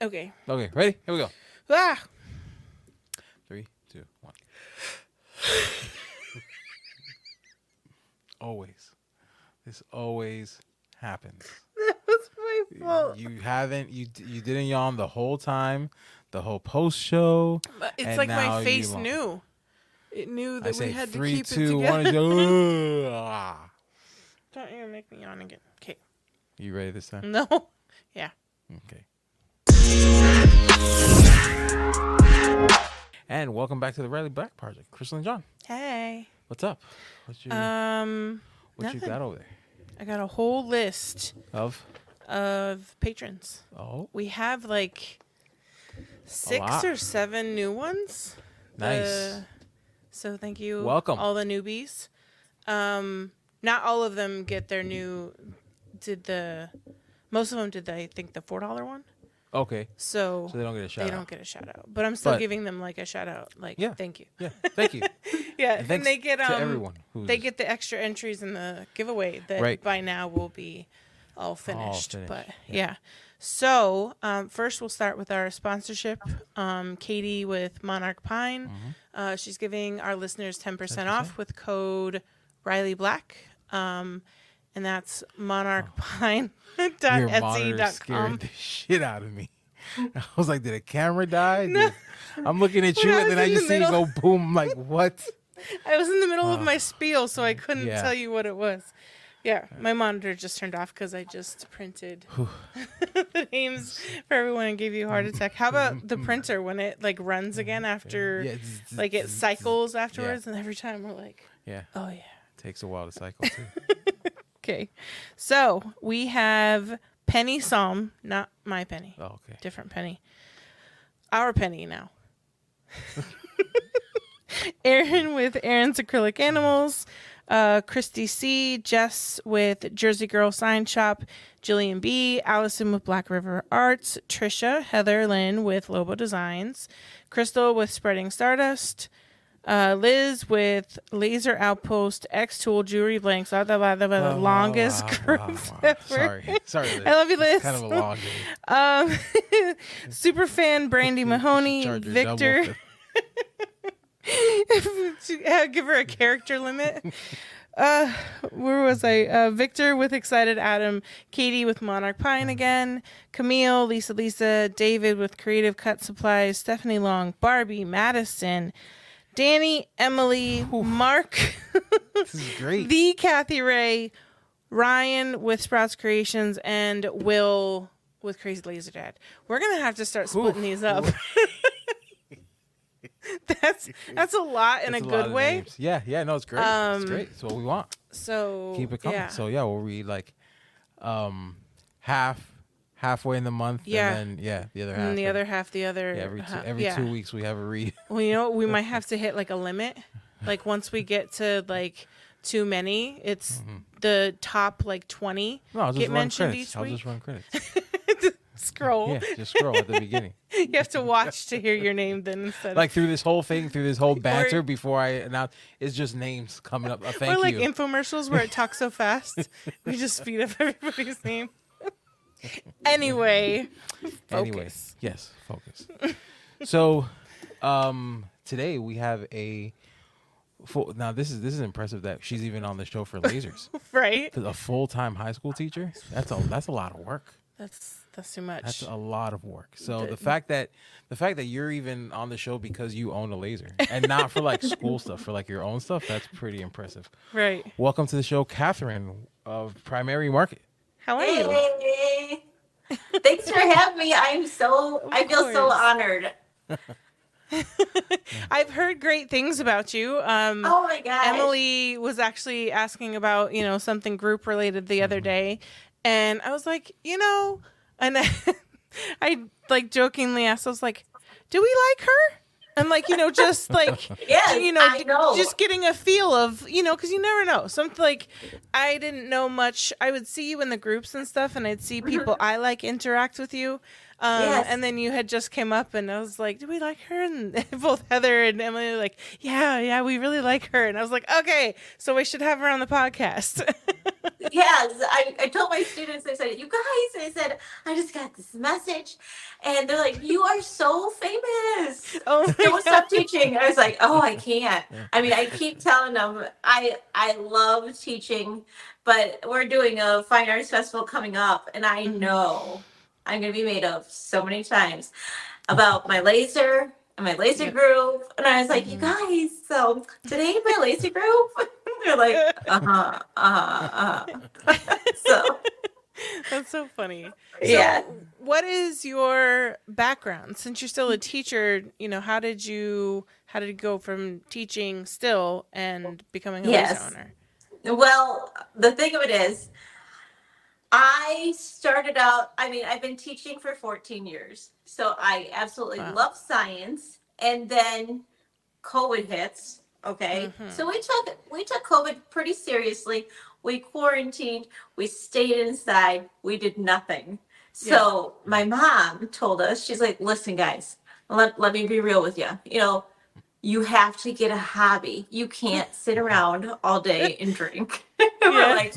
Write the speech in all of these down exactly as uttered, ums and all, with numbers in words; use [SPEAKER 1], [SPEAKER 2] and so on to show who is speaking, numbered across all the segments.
[SPEAKER 1] Okay.
[SPEAKER 2] Okay, ready? Here we go.
[SPEAKER 1] Ah.
[SPEAKER 2] Three, two, one. Always. This always happens.
[SPEAKER 1] That was my fault.
[SPEAKER 2] You haven't, you you didn't yawn the whole time, the whole post show.
[SPEAKER 1] But it's
[SPEAKER 2] and
[SPEAKER 1] like
[SPEAKER 2] now
[SPEAKER 1] my
[SPEAKER 2] you
[SPEAKER 1] face
[SPEAKER 2] yawn.
[SPEAKER 1] knew. It knew
[SPEAKER 2] I
[SPEAKER 1] that
[SPEAKER 2] say
[SPEAKER 1] we had
[SPEAKER 2] three,
[SPEAKER 1] to keep
[SPEAKER 2] two,
[SPEAKER 1] it
[SPEAKER 2] one,
[SPEAKER 1] together.
[SPEAKER 2] and go, ah.
[SPEAKER 1] Don't even make me yawn again. Okay.
[SPEAKER 2] You ready this time?
[SPEAKER 1] No. Yeah.
[SPEAKER 2] Okay. And welcome back to the Riley Black Project. Crystal and John,
[SPEAKER 1] Hey.
[SPEAKER 2] what's up? What's your,
[SPEAKER 1] Um.
[SPEAKER 2] what you
[SPEAKER 1] nothing.
[SPEAKER 2] got over there?
[SPEAKER 1] I got a whole list
[SPEAKER 2] Of?
[SPEAKER 1] of patrons.
[SPEAKER 2] Oh,
[SPEAKER 1] We have like six
[SPEAKER 2] lot.
[SPEAKER 1] or seven new ones.
[SPEAKER 2] nice.
[SPEAKER 1] Uh, so thank you.
[SPEAKER 2] Welcome.
[SPEAKER 1] all the newbies. Um, not all of them get their new. Did the most of them did the, I think the four dollar one.
[SPEAKER 2] Okay.
[SPEAKER 1] So,
[SPEAKER 2] So they don't get a shout
[SPEAKER 1] they
[SPEAKER 2] out.
[SPEAKER 1] don't get a shout out, but I'm still
[SPEAKER 2] But-
[SPEAKER 1] giving them like a shout out. Like
[SPEAKER 2] Yeah.
[SPEAKER 1] thank you.
[SPEAKER 2] Yeah. Thank you.
[SPEAKER 1] Yeah,
[SPEAKER 2] And
[SPEAKER 1] and,
[SPEAKER 2] thanks
[SPEAKER 1] they get um
[SPEAKER 2] to everyone. Who's
[SPEAKER 1] they get the extra entries in the giveaway that
[SPEAKER 2] Right.
[SPEAKER 1] by now will be all finished.
[SPEAKER 2] finished,
[SPEAKER 1] But
[SPEAKER 2] yeah.
[SPEAKER 1] yeah. So um, first we'll start with our sponsorship. Um, Katie with Monarch Pine.
[SPEAKER 2] Mm-hmm.
[SPEAKER 1] Uh, she's giving our listeners ten percent
[SPEAKER 2] ten
[SPEAKER 1] off
[SPEAKER 2] percent?
[SPEAKER 1] with code Riley Black. Um, and that's monarch pine dot
[SPEAKER 2] Your
[SPEAKER 1] etsy
[SPEAKER 2] monitor
[SPEAKER 1] dot
[SPEAKER 2] scared
[SPEAKER 1] com.
[SPEAKER 2] the shit out of me. I was like, did a camera die? Did- I'm looking at you,
[SPEAKER 1] When I
[SPEAKER 2] and then
[SPEAKER 1] was
[SPEAKER 2] I
[SPEAKER 1] in
[SPEAKER 2] just
[SPEAKER 1] the
[SPEAKER 2] see you
[SPEAKER 1] middle-
[SPEAKER 2] go boom. I'm like, what?
[SPEAKER 1] I was in the middle of
[SPEAKER 2] Oh.
[SPEAKER 1] my spiel, so I couldn't
[SPEAKER 2] Yeah.
[SPEAKER 1] tell you what it was. Yeah, my monitor just turned off because I just printed the names for everyone and gave you a heart attack. How about the printer when it like runs again after,
[SPEAKER 2] Yeah, zzz,
[SPEAKER 1] like it
[SPEAKER 2] zzz,
[SPEAKER 1] cycles afterwards, and every time we're like,
[SPEAKER 2] Yeah.
[SPEAKER 1] oh yeah.
[SPEAKER 2] Takes a while to cycle too.
[SPEAKER 1] Okay, so we have Penny Psalm, not my Penny,
[SPEAKER 2] Oh, okay.
[SPEAKER 1] different Penny. Our Penny now. Aaron with Aaron's Acrylic Animals, uh, Christy C, Jess with Jersey Girl Sign Shop, Jillian B, Allison with Black River Arts, Trisha, Heather Lynn with Lobo Designs, Crystal with Spreading Stardust, uh, Liz with Laser Outpost, X Tool, Jewelry Blanks, blah, blah, blah, blah, blah, the
[SPEAKER 2] Wow,
[SPEAKER 1] longest
[SPEAKER 2] wow,
[SPEAKER 1] group
[SPEAKER 2] wow, wow.
[SPEAKER 1] ever.
[SPEAKER 2] Sorry. Sorry, Liz.
[SPEAKER 1] I love you, Liz.
[SPEAKER 2] It's kind of a long game.
[SPEAKER 1] Um, super fan Brandy Mahoney,
[SPEAKER 2] Charge her
[SPEAKER 1] Victor.
[SPEAKER 2] double.
[SPEAKER 1] To give her a character limit. Uh, where was I? Uh, Victor with Excited Adam, Katie with Monarch Pine again, Camille, Lisa Lisa, David with Creative Cut Supplies, Stephanie Long, Barbie, Madison, Danny, Emily, Mark,
[SPEAKER 2] This is great.
[SPEAKER 1] the Kathy Ray, Ryan with Sprouts Creations, and Will with Crazy Laser Dad. We're gonna have to start splitting
[SPEAKER 2] Oof.
[SPEAKER 1] these up. that's that's a lot in
[SPEAKER 2] That's
[SPEAKER 1] a
[SPEAKER 2] lot
[SPEAKER 1] good
[SPEAKER 2] of
[SPEAKER 1] way.
[SPEAKER 2] names. Yeah, yeah, no, it's great.
[SPEAKER 1] Um,
[SPEAKER 2] it's great. It's what we want.
[SPEAKER 1] So
[SPEAKER 2] Keep it coming.
[SPEAKER 1] Yeah.
[SPEAKER 2] So yeah, we'll read like um half halfway in the month.
[SPEAKER 1] Yeah.
[SPEAKER 2] And then yeah, the other half.
[SPEAKER 1] and the
[SPEAKER 2] in-
[SPEAKER 1] other half, the other.
[SPEAKER 2] yeah, every two,
[SPEAKER 1] half-
[SPEAKER 2] every
[SPEAKER 1] yeah.
[SPEAKER 2] two weeks we have a read.
[SPEAKER 1] Well, you know, what? We might have to hit like a limit. Like once we get to like too many, it's the top like twenty
[SPEAKER 2] No, I'll just
[SPEAKER 1] get
[SPEAKER 2] run
[SPEAKER 1] mentioned
[SPEAKER 2] credits.
[SPEAKER 1] each
[SPEAKER 2] I'll
[SPEAKER 1] week.
[SPEAKER 2] just run credits.
[SPEAKER 1] Scroll.
[SPEAKER 2] Yeah, just scroll at the beginning.
[SPEAKER 1] You have to watch to hear your name then instead.
[SPEAKER 2] Like through this whole thing, through this whole banter
[SPEAKER 1] Or-
[SPEAKER 2] before I announce, it's just names coming up. Uh, thank
[SPEAKER 1] or like
[SPEAKER 2] you.
[SPEAKER 1] infomercials where it talks so fast, we just speed up everybody's name. Anyway,
[SPEAKER 2] Anyway,
[SPEAKER 1] focus.
[SPEAKER 2] yes, focus. So, um, today we have a full. Now this is this is impressive that she's even on the show for lasers.
[SPEAKER 1] Right?
[SPEAKER 2] 'Cause a full time high school teacher. That's a that's a lot of work.
[SPEAKER 1] That's that's too much.
[SPEAKER 2] That's a lot of work. So
[SPEAKER 1] The-
[SPEAKER 2] the fact that the fact that you're even on the show because you own a laser and not for like school stuff, for like your own stuff, that's pretty impressive.
[SPEAKER 1] Right.
[SPEAKER 2] Welcome to the show, Catherine of Primary Market.
[SPEAKER 1] How are you?
[SPEAKER 3] Hey, thanks for having me. I'm so
[SPEAKER 1] Of
[SPEAKER 3] I feel so
[SPEAKER 1] course.
[SPEAKER 3] honored.
[SPEAKER 1] I've heard great things about you. Um,
[SPEAKER 3] Oh my gosh.
[SPEAKER 1] Emily was actually asking about, you know, something group related the other day. And I was like, you know, and I, I like jokingly asked, I was like, do we like her? And like, you know, just like,
[SPEAKER 3] Yes,
[SPEAKER 1] you know,
[SPEAKER 3] I
[SPEAKER 1] d-
[SPEAKER 3] know.
[SPEAKER 1] just getting a feel of, you know, because you never know. Something like, I didn't know much. I would see you in the groups and stuff, and I'd see people I like interact with you. Um,
[SPEAKER 3] Yes.
[SPEAKER 1] And then you had just came up, and I was like, do we like her? And both Heather and Emily were like, yeah, yeah, we really like her. And I was like, okay, so we should have her on the podcast.
[SPEAKER 3] Yes, I, I told my students, I said, you guys, I said, I just got this message. And they're like, you are so famous.
[SPEAKER 1] Oh my
[SPEAKER 3] Don't
[SPEAKER 1] god.
[SPEAKER 3] stop teaching. I was like, oh, I can't. I mean, I keep telling them I I love teaching, but we're doing a fine arts festival coming up, and I
[SPEAKER 1] Mhm.
[SPEAKER 3] know I'm gonna be made of so many times about my laser and my laser
[SPEAKER 1] Yep.
[SPEAKER 3] group. And I was like, you
[SPEAKER 1] Mhm.
[SPEAKER 3] guys, so today my laser group. They're like, uh-huh, uh-huh, uh-huh. So
[SPEAKER 1] That's so funny.
[SPEAKER 3] yeah.
[SPEAKER 1] So, what is your background? Since you're still a teacher, you know, how did you how did it go from teaching still and becoming a laser
[SPEAKER 3] Yes.
[SPEAKER 1] owner?
[SPEAKER 3] Well, the thing of it is, I started out, I mean, I've been teaching for fourteen years. So I absolutely
[SPEAKER 1] Wow.
[SPEAKER 3] love science. And then COVID hits. Okay.
[SPEAKER 1] Mhm.
[SPEAKER 3] So we took we took COVID pretty seriously. We quarantined, we stayed inside, we did nothing. So my mom told us, she's like, listen, guys, let, let me be real with you. You know, you have to get a hobby. You can't sit around all day and drink. We're
[SPEAKER 1] Yeah.
[SPEAKER 3] like,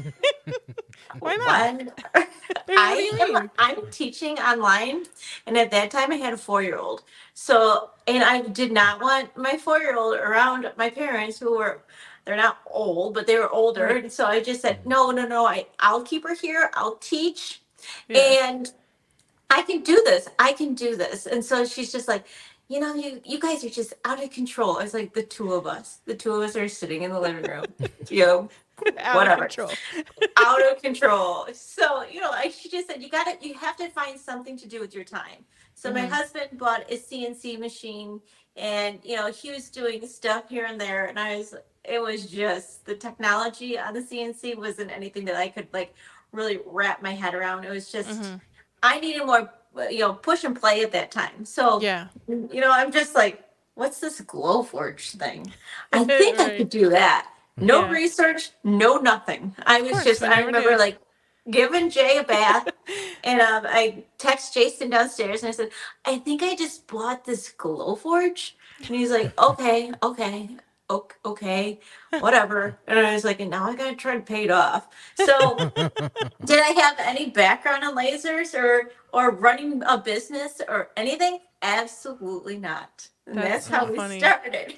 [SPEAKER 1] Why not?
[SPEAKER 3] what?
[SPEAKER 1] What do
[SPEAKER 3] I
[SPEAKER 1] you
[SPEAKER 3] am
[SPEAKER 1] mean?
[SPEAKER 3] I'm teaching online, and at that time I had a four year old. So and I did not want my four year old around my parents who were they're not old, but they were older.
[SPEAKER 1] Right.
[SPEAKER 3] And so I just said, no, no, no, I, I'll keep her here, I'll teach,
[SPEAKER 1] Yeah.
[SPEAKER 3] and I can do this. I can do this. And so she's just like, you know, you you guys are just out of control. It's like the two of us. The two of us are sitting in the living room. You know,
[SPEAKER 1] Out
[SPEAKER 3] whatever.
[SPEAKER 1] of control.
[SPEAKER 3] Out of control. So, you know, like she just said, you gotta you have to find something to do with your time. So my
[SPEAKER 1] Mhm.
[SPEAKER 3] husband bought a C N C machine, and you know, he was doing stuff here and there, and I was it was just the technology on the C N C wasn't anything that I could like really wrap my head around. It was just
[SPEAKER 1] Mhm.
[SPEAKER 3] I needed more, you know, push and play at that time. So,
[SPEAKER 1] Yeah.
[SPEAKER 3] you know, I'm just like, what's this Glowforge thing? I think I
[SPEAKER 1] Right.
[SPEAKER 3] could do that. No
[SPEAKER 1] Yeah.
[SPEAKER 3] research, no nothing. I was
[SPEAKER 1] course,
[SPEAKER 3] just,
[SPEAKER 1] we
[SPEAKER 3] I
[SPEAKER 1] never
[SPEAKER 3] remember
[SPEAKER 1] do.
[SPEAKER 3] like giving Jay a bath, and um, I text Jason downstairs and I said, I think I just bought this Glowforge. And he's like, okay, okay, o- okay, whatever. And I was like, and now I gotta try to pay it off. So, did I have any background in lasers or or running a business or anything? Absolutely not. And
[SPEAKER 1] That's
[SPEAKER 3] that's
[SPEAKER 1] so
[SPEAKER 3] how we
[SPEAKER 1] funny.
[SPEAKER 3] started.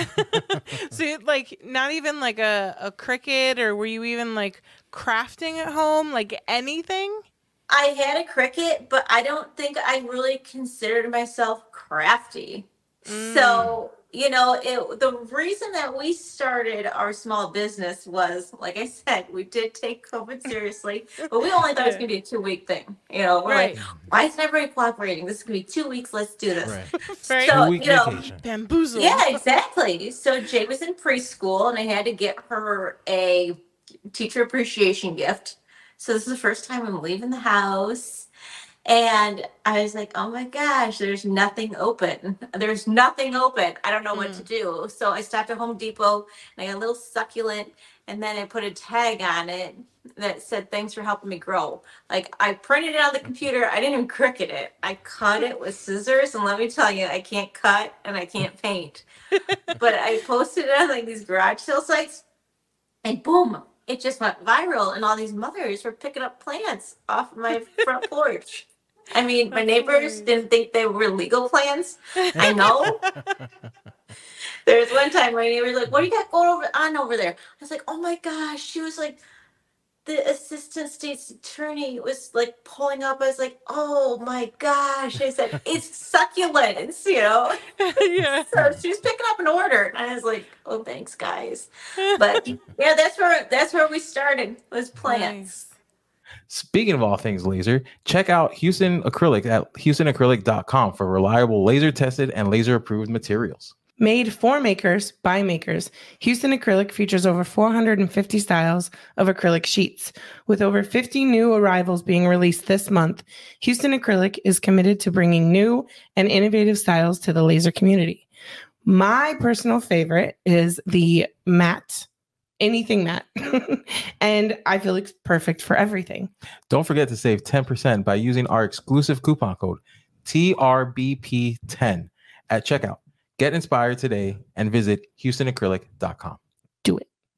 [SPEAKER 1] So, you- like, not even like a, a Cricut, or were you even like crafting at home? Like anything?
[SPEAKER 3] I had a Cricut, but I don't think I really considered myself crafty.
[SPEAKER 1] Mm.
[SPEAKER 3] So, you know, it, the reason that we started our small business was, like I said, we did take COVID seriously, but we only thought it was
[SPEAKER 1] Yeah.
[SPEAKER 3] going to be a two week thing. You know, we're
[SPEAKER 1] Right.
[SPEAKER 3] like, why isn't everybody cooperating? This is going to be two weeks. Let's do this.
[SPEAKER 2] Right.
[SPEAKER 1] Right.
[SPEAKER 3] So,
[SPEAKER 2] Two week
[SPEAKER 3] you know,
[SPEAKER 2] vacation.
[SPEAKER 1] Bamboozled.
[SPEAKER 3] yeah, exactly. So Jay was in preschool, and I had to get her a teacher appreciation gift. So this is the first time I'm leaving the house. And I was like, oh my gosh, there's nothing open. There's nothing open. I don't know what to
[SPEAKER 1] Mm.
[SPEAKER 3] do. So I stopped at Home Depot, and I got a little succulent, and then I put a tag on it that said, thanks for helping me grow. Like, I printed it on the computer. I didn't even Cricut it. I cut it with scissors. And let me tell you, I can't cut and I can't paint. But I posted it on like these garage sale sites, and boom, it just went viral. And all these mothers were picking up plants off my front porch. I mean, my
[SPEAKER 1] That's
[SPEAKER 3] neighbors
[SPEAKER 1] hilarious.
[SPEAKER 3] didn't think they were legal plants. I know. There was one time my neighbor was like, what do you got going over on over there? I was like, oh my gosh. She was like, the assistant state's attorney was like pulling up. I was like, oh my gosh. I said, it's succulents, you know?
[SPEAKER 1] Yeah.
[SPEAKER 3] So she was picking up an order. And I was like, oh, thanks, guys. But yeah, that's where that's where we started, was plants.
[SPEAKER 1] Nice.
[SPEAKER 2] Speaking of all things laser, check out Houston Acrylic at houston acrylic dot com for reliable laser tested and laser approved materials.
[SPEAKER 1] Made for makers by makers, Houston Acrylic features over four hundred fifty styles of acrylic sheets. With over fifty new arrivals being released this month, Houston Acrylic is committed to bringing new and innovative styles to the laser community. My personal favorite is the matte, anything matte, and I feel it's perfect for everything.
[SPEAKER 2] Don't forget to save ten percent by using our exclusive coupon code T R B P ten at checkout. Get inspired today and visit houston acrylic dot com.
[SPEAKER 1] Do it.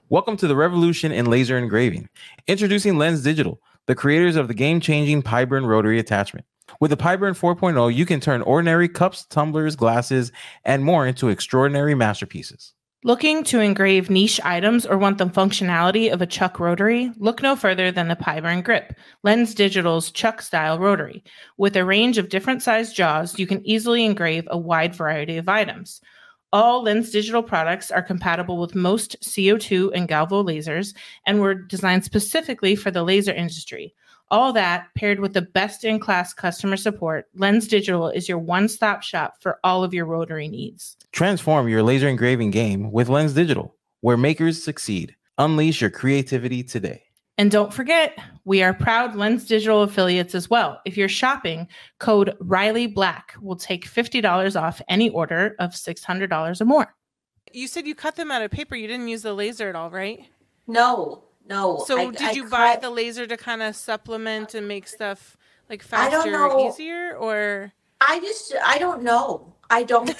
[SPEAKER 2] Welcome to the revolution in laser engraving. Introducing Lens Digital, the creators of the game-changing Pyburn rotary attachment. With the Pyburn four point oh, you can turn ordinary cups, tumblers, glasses, and more into extraordinary masterpieces.
[SPEAKER 1] Looking to engrave niche items or want the functionality of a Chuck rotary? Look no further than the Pyburn Grip, Lens Digital's Chuck-style rotary. With a range of different sized jaws, you can easily engrave a wide variety of items. All Lens Digital products are compatible with most C O two and Galvo lasers and were designed specifically for the laser industry. All that, paired with the best-in-class customer support, Lens Digital is your one-stop shop for all of your rotary needs.
[SPEAKER 2] Transform your laser engraving game with Lens Digital, where makers succeed. Unleash your creativity today.
[SPEAKER 1] And don't forget, we are proud Lens Digital affiliates as well. If you're shopping, code Riley Black will take fifty dollars off any order of six hundred dollars or more. You said you cut them out of paper. You didn't use the laser at all, right?
[SPEAKER 3] No, no.
[SPEAKER 1] So
[SPEAKER 3] I,
[SPEAKER 1] did
[SPEAKER 3] I
[SPEAKER 1] you
[SPEAKER 3] cut,
[SPEAKER 1] buy the laser to kind of supplement and make stuff like faster or easier, or?
[SPEAKER 3] I just, I don't know. I don't.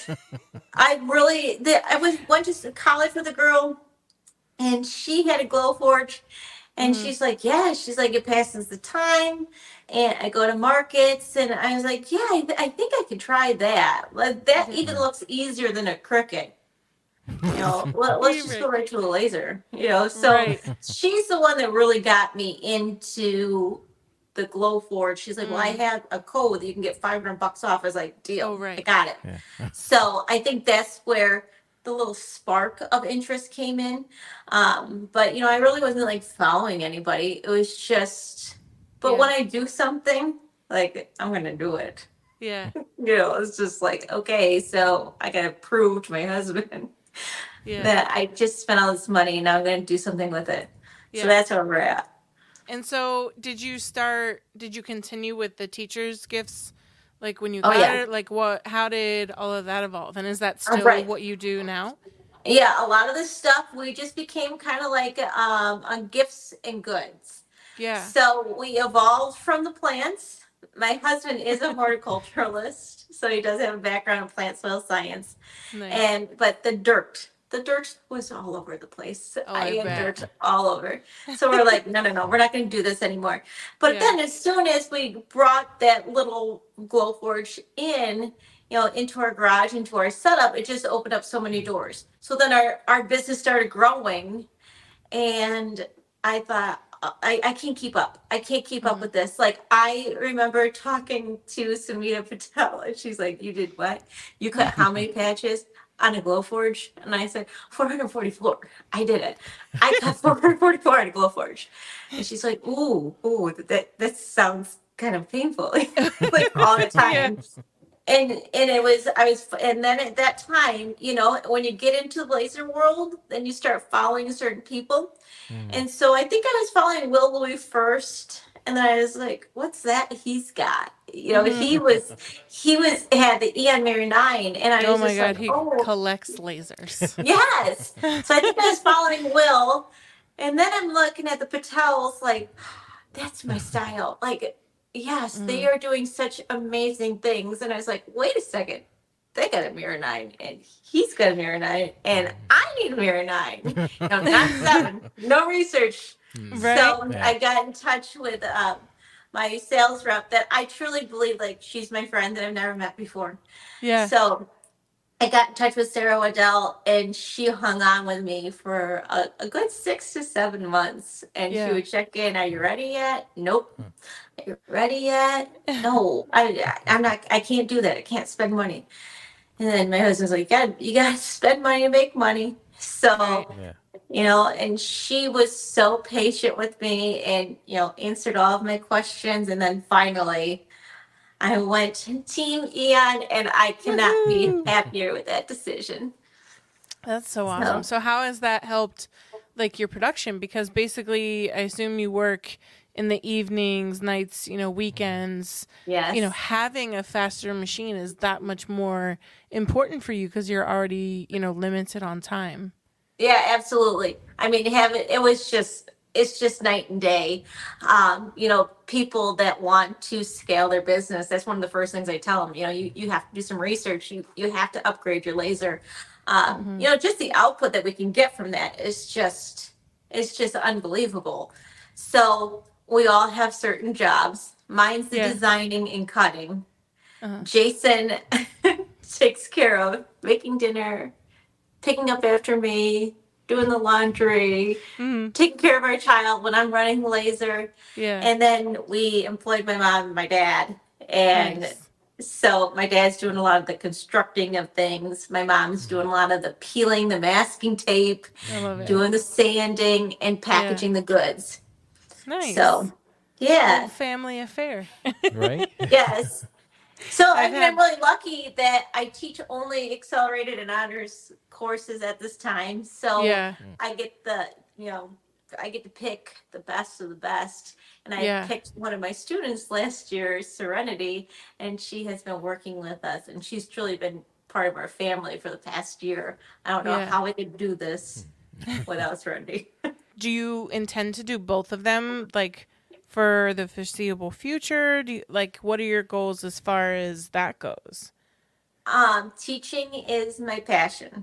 [SPEAKER 3] I really, the, I was went to college with a girl, and she had a Glowforge. And mm-hmm. she's like, yeah, she's like, it passes the time. And I go to markets and I was like, yeah, I, th- I think I could try that. Like, that mm-hmm. even looks easier than a Cricut. You know, let, let's just go right to a laser, you know? So right. she's the one that really got me into the Glowforge. She's like, mm. well, I have a code that you can get five hundred bucks off. I was like, deal, oh, right. I got it. Yeah. So I think that's where the little spark of interest came in. Um, but, you know, I really wasn't like following anybody. It was just, but yeah. when I do something, like, I'm going to do it.
[SPEAKER 1] Yeah.
[SPEAKER 3] You know, it's just like, okay, so I got to prove to my husband yeah. that I just spent all this money and now I'm going to do something with it. Yeah. So that's where we're at.
[SPEAKER 1] And so did you start, did you continue with the teacher's gifts? Like when you got oh, yeah. it, like what, how did all of that evolve? And is that still right. what you do now?
[SPEAKER 3] Yeah, a lot of this stuff, we just became kind of like um, on gifts and goods.
[SPEAKER 1] Yeah.
[SPEAKER 3] So we evolved from the plants. My husband is a horticulturalist, so he does have a background in plant soil science. Nice. And but the dirt, the dirt was all over the place. Oh, I, I had bet. dirt all over. So we're like, no, no, no, we're not going to do this anymore. But yeah. then as soon as we brought that little Glowforge in, you know, into our garage, into our setup, it just opened up so many doors. So then our, our business started growing. And I thought, I, I can't keep up. I can't keep mm-hmm. up with this. Like, I remember talking to Samita Patel, and she's like, you did what? You cut how many patches? On a Glowforge? And I said, four hundred forty-four. I did it. I got four hundred forty-four on a Glowforge. And she's like, ooh, ooh, that, that sounds kind of painful. Like all the time. Yeah. And and it was, I was, and then at that time, you know, when you get into the laser world, then you start following certain people. Mm. And so I think I was following Will Louis first. And then I was like, what's that he's got? You know, mm-hmm. he was, he was, had the Eon Mirror nine. And I was oh my just God, like,
[SPEAKER 1] he
[SPEAKER 3] oh.
[SPEAKER 1] collects lasers.
[SPEAKER 3] Yes. So I think I was following Will. And then I'm looking at the Patels like, that's my style. Like, yes, mm. they are doing such amazing things. And I was like, wait a second. They got a Mirror nine and he's got a Mirror nine and I need a Mirror nine. No, not seven. No research. Right. So yeah. I got in touch with um, my sales rep that I truly believe like she's my friend that I've never met before.
[SPEAKER 1] Yeah.
[SPEAKER 3] So I got in touch with Sarah Waddell and she hung on with me for a, a good six to seven months. And yeah. she would check in. Are you ready yet? Nope. Hmm. Are you ready yet? No. I, I'm not. I can't do that. I can't spend money. And then my husband's like, "God, you got to spend money to make money." So. Right. Yeah. You know, and she was so patient with me and, you know, answered all of my questions. And then finally, I went to Team Eon, and I cannot Woo-hoo. be happier with that decision.
[SPEAKER 1] That's so awesome. So, so how has that helped, like, your production? Because basically, I assume you work in the evenings, nights, you know, weekends.
[SPEAKER 3] Yes.
[SPEAKER 1] You know, having a faster machine is that much more important for you because you're already, you know, limited on time.
[SPEAKER 3] Yeah, absolutely. I mean, have it, it was just, it's just night and day. Um, you know, people that want to scale their business, that's one of the first things I tell them, you know, you, you have to do some research. You, you have to upgrade your laser. Um, mm-hmm. You know, just the output that we can get from that is just It's just unbelievable. So we all have certain jobs. Mine's the
[SPEAKER 1] Yeah.
[SPEAKER 3] designing and cutting.
[SPEAKER 1] Uh-huh.
[SPEAKER 3] Jason takes care of making dinner, picking up after me, doing the laundry,
[SPEAKER 1] Mhm.
[SPEAKER 3] taking care of our child when I'm running the laser.
[SPEAKER 1] Yeah.
[SPEAKER 3] And then we employed my mom and my dad. And
[SPEAKER 1] Nice.
[SPEAKER 3] so my dad's doing a lot of the constructing of things. My mom's doing a lot of the peeling, the masking tape,
[SPEAKER 1] I love it.
[SPEAKER 3] doing the sanding, and packaging the goods.
[SPEAKER 1] Nice.
[SPEAKER 3] So,
[SPEAKER 1] Little
[SPEAKER 3] yeah.
[SPEAKER 1] family affair.
[SPEAKER 2] Right?
[SPEAKER 3] Yes. So I
[SPEAKER 1] I've
[SPEAKER 3] mean,
[SPEAKER 1] had-
[SPEAKER 3] I'm really lucky that I teach only accelerated and honors courses at this time. So
[SPEAKER 1] Yeah.
[SPEAKER 3] I get the, you know, I get to pick the best of the best. And I
[SPEAKER 1] Yeah.
[SPEAKER 3] picked one of my students last year, Serenity, and she has been working with us, and she's truly been part of our family for the past year. I don't know
[SPEAKER 1] Yeah.
[SPEAKER 3] how I could do this without Serenity.
[SPEAKER 1] Do you intend to do both of them, like, for the foreseeable future? Do you, like, what are your goals as far as that goes?
[SPEAKER 3] Um, teaching is my passion.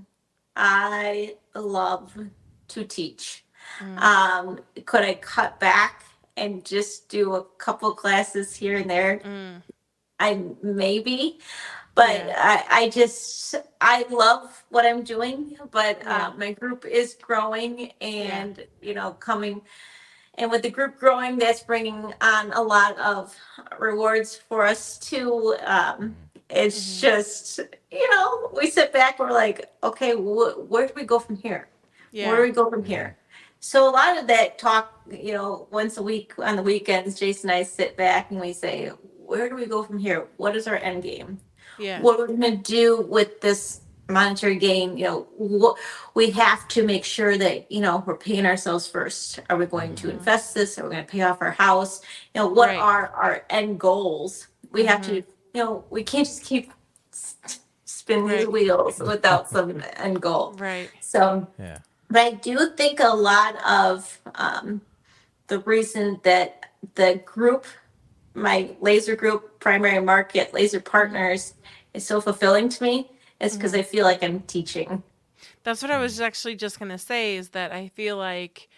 [SPEAKER 3] I love to teach.
[SPEAKER 1] Mm.
[SPEAKER 3] Um, could I cut back and just do a couple classes here and there?
[SPEAKER 1] Mm.
[SPEAKER 3] I maybe, but
[SPEAKER 1] Yeah.
[SPEAKER 3] I, I just I love what I'm doing. But
[SPEAKER 1] Yeah.
[SPEAKER 3] uh, my group is growing, and you know, coming. And with the group growing, that's bringing on a lot of rewards for us too. Um, it's
[SPEAKER 1] Mhm.
[SPEAKER 3] just, you know, we sit back, we're like, okay, wh- where do we go from here?
[SPEAKER 1] Yeah.
[SPEAKER 3] Where do we go from here? So a lot of that talk, you know, once a week on the weekends, Jason and I sit back and we say, where do we go from here? What is our end game?
[SPEAKER 1] Yeah.
[SPEAKER 3] What we're going to do with this monetary gain? You know, what we have to make sure that, you know, we're paying ourselves first. Are we going to
[SPEAKER 1] Mhm.
[SPEAKER 3] invest this? Are we going to pay off our house? You know, what
[SPEAKER 1] Right.
[SPEAKER 3] are our end goals? We have to,
[SPEAKER 1] Mhm.
[SPEAKER 3] you know, we can't just keep s- spinning these
[SPEAKER 1] Right.
[SPEAKER 3] wheels without some end goal.
[SPEAKER 1] Right.
[SPEAKER 3] So,
[SPEAKER 2] Yeah.
[SPEAKER 3] but I do think a lot of um, the reason that the group, my laser group, primary market, laser partners, is so fulfilling to me is because
[SPEAKER 1] Mhm.
[SPEAKER 3] I feel like I'm teaching.
[SPEAKER 1] That's what I was actually just going to say, is that I feel like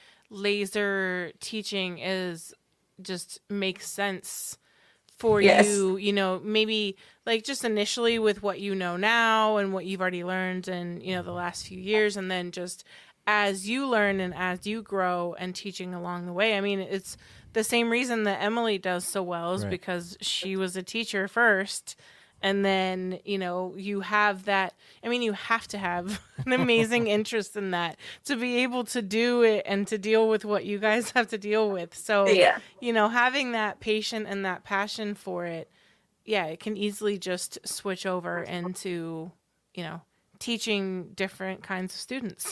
[SPEAKER 1] laser teaching is just makes sense for
[SPEAKER 3] Yes.
[SPEAKER 1] you, you know, maybe like just initially with what you know now and what you've already learned in, you know, the last few years, and then just as you learn and as you grow and teaching along the way. I mean, it's the same reason that Emily does so well is
[SPEAKER 2] Right.
[SPEAKER 1] because she was a teacher first. And then, you know, you have that. I mean, you have to have an amazing interest in that to be able to do it and to deal with what you guys have to deal with. So,
[SPEAKER 3] Yeah.
[SPEAKER 1] you know, having that patience and that passion for it, yeah, it can easily just switch over into, you know, teaching different kinds of students.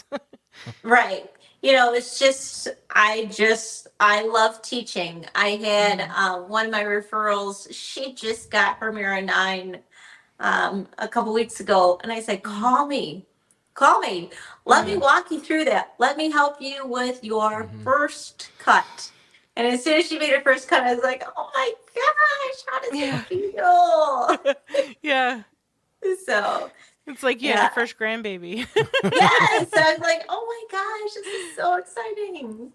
[SPEAKER 3] Right. You know, it's just, I just, I love teaching. I had
[SPEAKER 1] Mhm.
[SPEAKER 3] uh, one of my referrals, she just got her Mira nine um, a couple weeks ago. And I said,
[SPEAKER 1] Mhm.
[SPEAKER 3] call me, call me. Let me
[SPEAKER 1] Mhm.
[SPEAKER 3] walk you through that. Let me help you with your
[SPEAKER 2] Mhm.
[SPEAKER 3] first cut. And as soon as she made her first cut, I was like, oh my gosh, how does
[SPEAKER 1] Yeah.
[SPEAKER 3] it feel?
[SPEAKER 1] Yeah.
[SPEAKER 3] So,
[SPEAKER 1] It's like you
[SPEAKER 3] yeah.
[SPEAKER 1] had your first grandbaby.
[SPEAKER 3] Yes. I was like, oh my gosh, this is so exciting.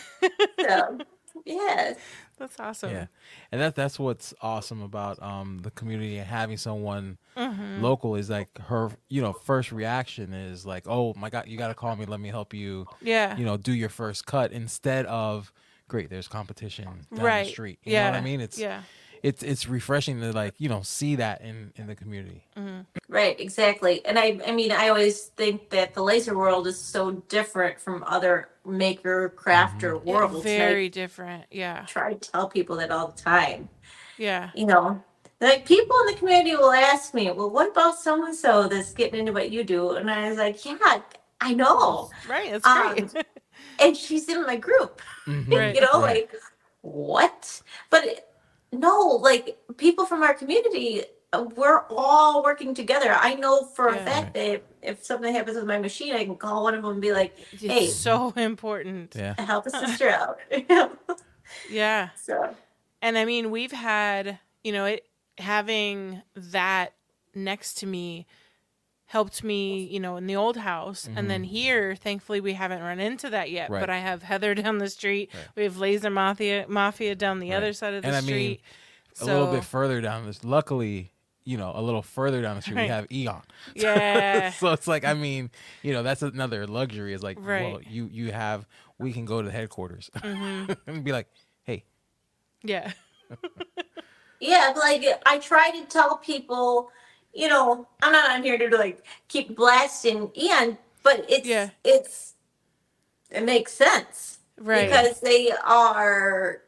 [SPEAKER 3] So, yes.
[SPEAKER 1] That's awesome.
[SPEAKER 2] Yeah, and that that's what's awesome about um the community and having someone
[SPEAKER 1] Mhm.
[SPEAKER 2] local is like her, you know, first reaction is like, oh my God, you got to call me, let me help you,
[SPEAKER 1] Yeah.
[SPEAKER 2] you know, do your first cut, instead of great, there's competition down
[SPEAKER 1] Right.
[SPEAKER 2] the street. You
[SPEAKER 1] yeah.
[SPEAKER 2] know what I mean? It's
[SPEAKER 1] yeah.
[SPEAKER 2] it's it's refreshing to, like, you know, see that in in the community.
[SPEAKER 1] Mhm.
[SPEAKER 3] Right, exactly. And I I mean I always think that the laser world is so different from other maker crafter
[SPEAKER 2] Mhm.
[SPEAKER 1] Yeah,
[SPEAKER 3] worlds. And I
[SPEAKER 1] very different. Yeah.
[SPEAKER 3] try to tell people that all the time.
[SPEAKER 1] Yeah.
[SPEAKER 3] You know, like people in the community will ask me, well, what about so and so that's getting into what you do? And I was like, yeah, I know.
[SPEAKER 1] Right. That's
[SPEAKER 3] Um,
[SPEAKER 1] great.
[SPEAKER 3] and she's in my group.
[SPEAKER 2] Mhm.
[SPEAKER 1] Right.
[SPEAKER 3] You know,
[SPEAKER 2] Right.
[SPEAKER 3] like what? But no, like people from our community, uh, we're all working together. I know for a
[SPEAKER 1] Yeah.
[SPEAKER 3] fact that if something happens with my machine, I can call one of them and be like,
[SPEAKER 1] It's
[SPEAKER 3] hey,
[SPEAKER 1] so important.
[SPEAKER 2] Yeah.
[SPEAKER 3] help a sister out.
[SPEAKER 1] Yeah.
[SPEAKER 3] So,
[SPEAKER 1] And I mean, we've had, you know, it having that next to me helped me, you know, in the old house.
[SPEAKER 2] Mm-hmm.
[SPEAKER 1] And then here, thankfully, we haven't run into that yet.
[SPEAKER 2] Right.
[SPEAKER 1] But I have Heather down the street.
[SPEAKER 2] Right.
[SPEAKER 1] We have Laser Mafia, Mafia down the
[SPEAKER 2] Right.
[SPEAKER 1] other side of the
[SPEAKER 2] and I
[SPEAKER 1] street.
[SPEAKER 2] mean,
[SPEAKER 1] so,
[SPEAKER 2] a little bit further down this. Luckily, you know, a little further down the street,
[SPEAKER 1] Right.
[SPEAKER 2] we have Eon.
[SPEAKER 1] Yeah.
[SPEAKER 2] So it's like, I mean, you know, that's another luxury. Is like,
[SPEAKER 1] Right.
[SPEAKER 2] well, you you have, we can go to the headquarters
[SPEAKER 1] Mm-hmm.
[SPEAKER 2] and be like, hey,
[SPEAKER 1] Yeah.
[SPEAKER 3] Yeah, but like I try to tell people, you know, I'm not on here to like keep blasting Ian, but it's
[SPEAKER 1] Yeah.
[SPEAKER 3] it's it makes sense.
[SPEAKER 1] Right.
[SPEAKER 3] Because they are,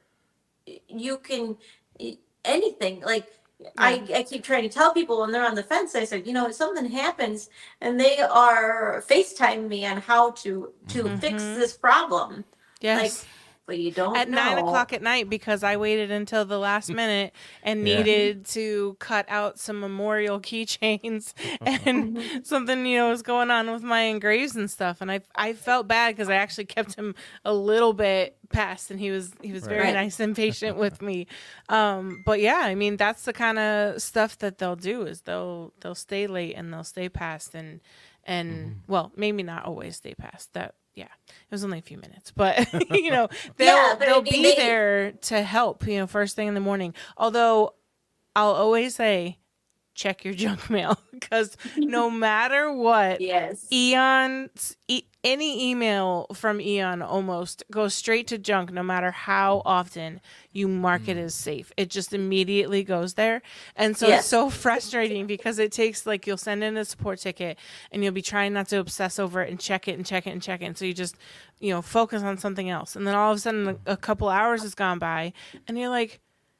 [SPEAKER 3] you can anything like. I, I keep trying to tell people when they're on the fence, I said, you know, if something happens and they are FaceTiming me on how to to
[SPEAKER 2] Mhm.
[SPEAKER 3] fix this problem.
[SPEAKER 1] Yes.
[SPEAKER 3] Like, but you don't
[SPEAKER 1] At
[SPEAKER 3] know.
[SPEAKER 1] nine o'clock at night because I waited until the last minute and
[SPEAKER 2] Yeah.
[SPEAKER 1] needed to cut out some memorial keychains and something, you know, was going on with my engraves and stuff. And I I felt bad because I actually kept him a little bit past and he was he was very
[SPEAKER 3] Right.
[SPEAKER 1] nice and patient with me. Um, but yeah, I mean that's the kind of stuff that they'll do is they'll they'll stay late and they'll stay past and and well maybe not always stay past that. Yeah, it was only a few minutes, but you know, they'll
[SPEAKER 3] Yeah, but I
[SPEAKER 1] they'll
[SPEAKER 3] mean,
[SPEAKER 1] be
[SPEAKER 3] they-
[SPEAKER 1] there to help, you know, first thing in the morning. Although I'll always say, check your junk mail because no matter what,
[SPEAKER 3] Yes.
[SPEAKER 1] Eon, e- any email from Eon almost goes straight to junk, no matter how often you mark it as safe. It just immediately goes there. And so
[SPEAKER 3] Yes.
[SPEAKER 1] it's so frustrating because it takes like you'll send in a support ticket and you'll be trying not to obsess over it and check it and check it and check it. And so you just, you know, focus on something else. And then all of a sudden a, a couple hours has gone by and you're like,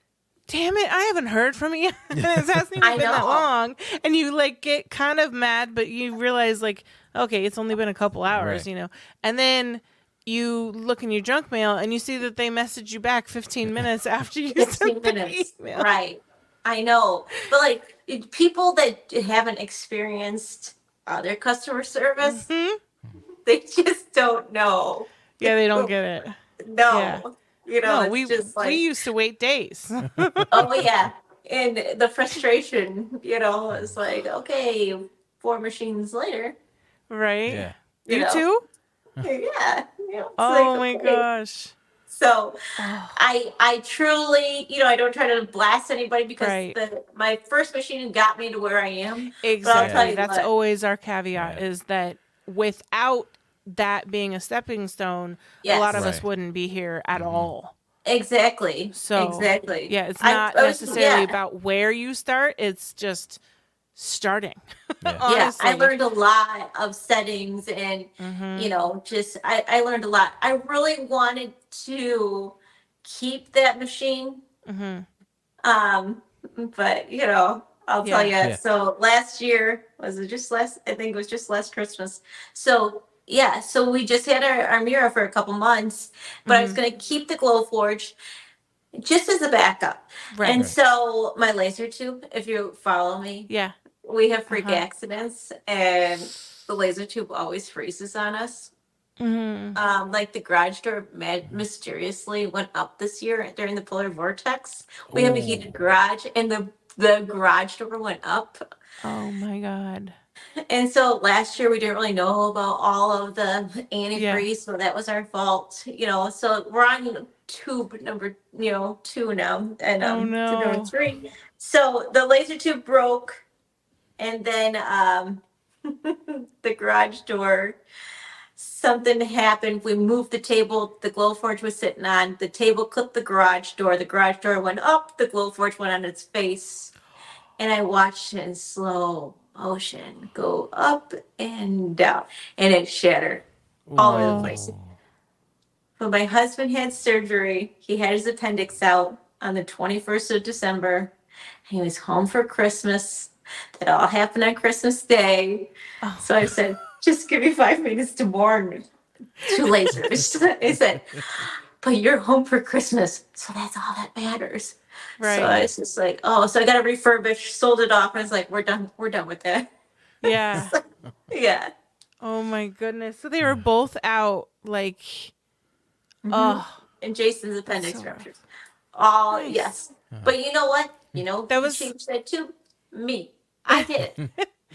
[SPEAKER 1] damn it, I haven't heard from you. It hasn't even
[SPEAKER 3] I
[SPEAKER 1] been that
[SPEAKER 3] know.
[SPEAKER 1] long. And you like get kind of mad, but you realize like, okay, it's only been a couple hours,
[SPEAKER 2] Right.
[SPEAKER 1] you know. And then you look in your junk mail and you see that they messaged you back fifteen minutes after you
[SPEAKER 3] fifteen
[SPEAKER 1] sent the
[SPEAKER 3] minutes.
[SPEAKER 1] email.
[SPEAKER 3] Right. I know. But like it- people that haven't experienced other customer service,
[SPEAKER 1] Mhm.
[SPEAKER 3] they just don't know.
[SPEAKER 1] Yeah, they don't get it.
[SPEAKER 3] No.
[SPEAKER 1] Yeah.
[SPEAKER 3] You know,
[SPEAKER 1] No,
[SPEAKER 3] it's
[SPEAKER 1] we
[SPEAKER 3] just like
[SPEAKER 1] we used to wait days.
[SPEAKER 3] oh yeah. And the frustration, you know, it's like, okay, four machines later.
[SPEAKER 1] Right?
[SPEAKER 2] yeah,
[SPEAKER 3] You
[SPEAKER 1] You
[SPEAKER 3] know.
[SPEAKER 1] too?
[SPEAKER 3] Yeah. You know, it's
[SPEAKER 1] Oh
[SPEAKER 3] like,
[SPEAKER 1] my
[SPEAKER 3] okay.
[SPEAKER 1] gosh.
[SPEAKER 3] So
[SPEAKER 1] Oh,
[SPEAKER 3] I I truly, you know, I don't try to blast anybody because
[SPEAKER 1] Right.
[SPEAKER 3] the my first machine got me to where I am.
[SPEAKER 1] exactly.
[SPEAKER 3] you
[SPEAKER 1] That's
[SPEAKER 3] what.
[SPEAKER 1] always our caveat
[SPEAKER 2] Yeah.
[SPEAKER 1] is that without that being a stepping stone,
[SPEAKER 3] Yes.
[SPEAKER 1] a lot of us
[SPEAKER 2] Right.
[SPEAKER 1] wouldn't be here at
[SPEAKER 2] Mhm.
[SPEAKER 1] all.
[SPEAKER 3] Exactly.
[SPEAKER 1] So,
[SPEAKER 3] exactly.
[SPEAKER 1] Yeah, it's
[SPEAKER 3] I-
[SPEAKER 1] not
[SPEAKER 3] I was-
[SPEAKER 1] necessarily
[SPEAKER 3] yeah.
[SPEAKER 1] about where you start, it's just starting.
[SPEAKER 2] Yeah.
[SPEAKER 3] Yeah,
[SPEAKER 1] Honestly.
[SPEAKER 3] I learned a lot of settings and
[SPEAKER 1] Mhm.
[SPEAKER 3] you know, just I, I learned a lot. I really wanted to keep that machine.
[SPEAKER 1] Mhm.
[SPEAKER 3] Um, but you know, I'll tell you.
[SPEAKER 1] Yeah.
[SPEAKER 2] Yeah.
[SPEAKER 3] So last year was it just last? I think it was just last Christmas. So yeah, so we just had our, our Mira for a couple months, but I was
[SPEAKER 1] Mhm.
[SPEAKER 3] going to keep the Glowforge just as a backup.
[SPEAKER 1] Right.
[SPEAKER 3] And
[SPEAKER 2] Right.
[SPEAKER 3] so my laser tube, if you follow me,
[SPEAKER 1] Yeah.
[SPEAKER 3] we have freak
[SPEAKER 1] Uh-huh.
[SPEAKER 3] accidents, and the laser tube always freezes on us.
[SPEAKER 1] Mhm.
[SPEAKER 3] Um, like the garage door mad- mysteriously went up this year during the polar vortex. We have a
[SPEAKER 2] Ooh.
[SPEAKER 3] heated garage, and the the garage door went up.
[SPEAKER 1] Oh my god.
[SPEAKER 3] And so last year we didn't really know about all of the antifreeze, so that was our fault. You know, so we're on tube number, you know, two now, and
[SPEAKER 1] Oh,
[SPEAKER 3] um,
[SPEAKER 1] no.
[SPEAKER 3] tube number three. So the laser tube broke, and then um, the garage door. Something happened. We moved the table the Glowforge was sitting on. The table clipped the garage door. The garage door went up. The Glowforge went on its face. And I watched it in slow motion go up and down. And it shattered all over the place. When my husband had surgery, he had his appendix out on the twenty-first of December. He was home for Christmas. That all happened on Christmas Day.
[SPEAKER 1] Oh.
[SPEAKER 3] So I said, just give me five minutes to mourn two lasers. I said, but you're home for Christmas, so that's all that matters.
[SPEAKER 1] Right.
[SPEAKER 3] So I was just like, oh, so I got to refurbish, sold it off. And I was like, we're done. We're done with that.
[SPEAKER 1] Yeah.
[SPEAKER 3] Yeah.
[SPEAKER 1] Oh my goodness. So they were both out like oh
[SPEAKER 3] And Jason's appendix
[SPEAKER 1] So-
[SPEAKER 3] ruptures. All
[SPEAKER 1] Nice.
[SPEAKER 3] yes. But you know what? You know
[SPEAKER 1] That
[SPEAKER 3] who
[SPEAKER 1] was-
[SPEAKER 3] changed that too? Me. I did it.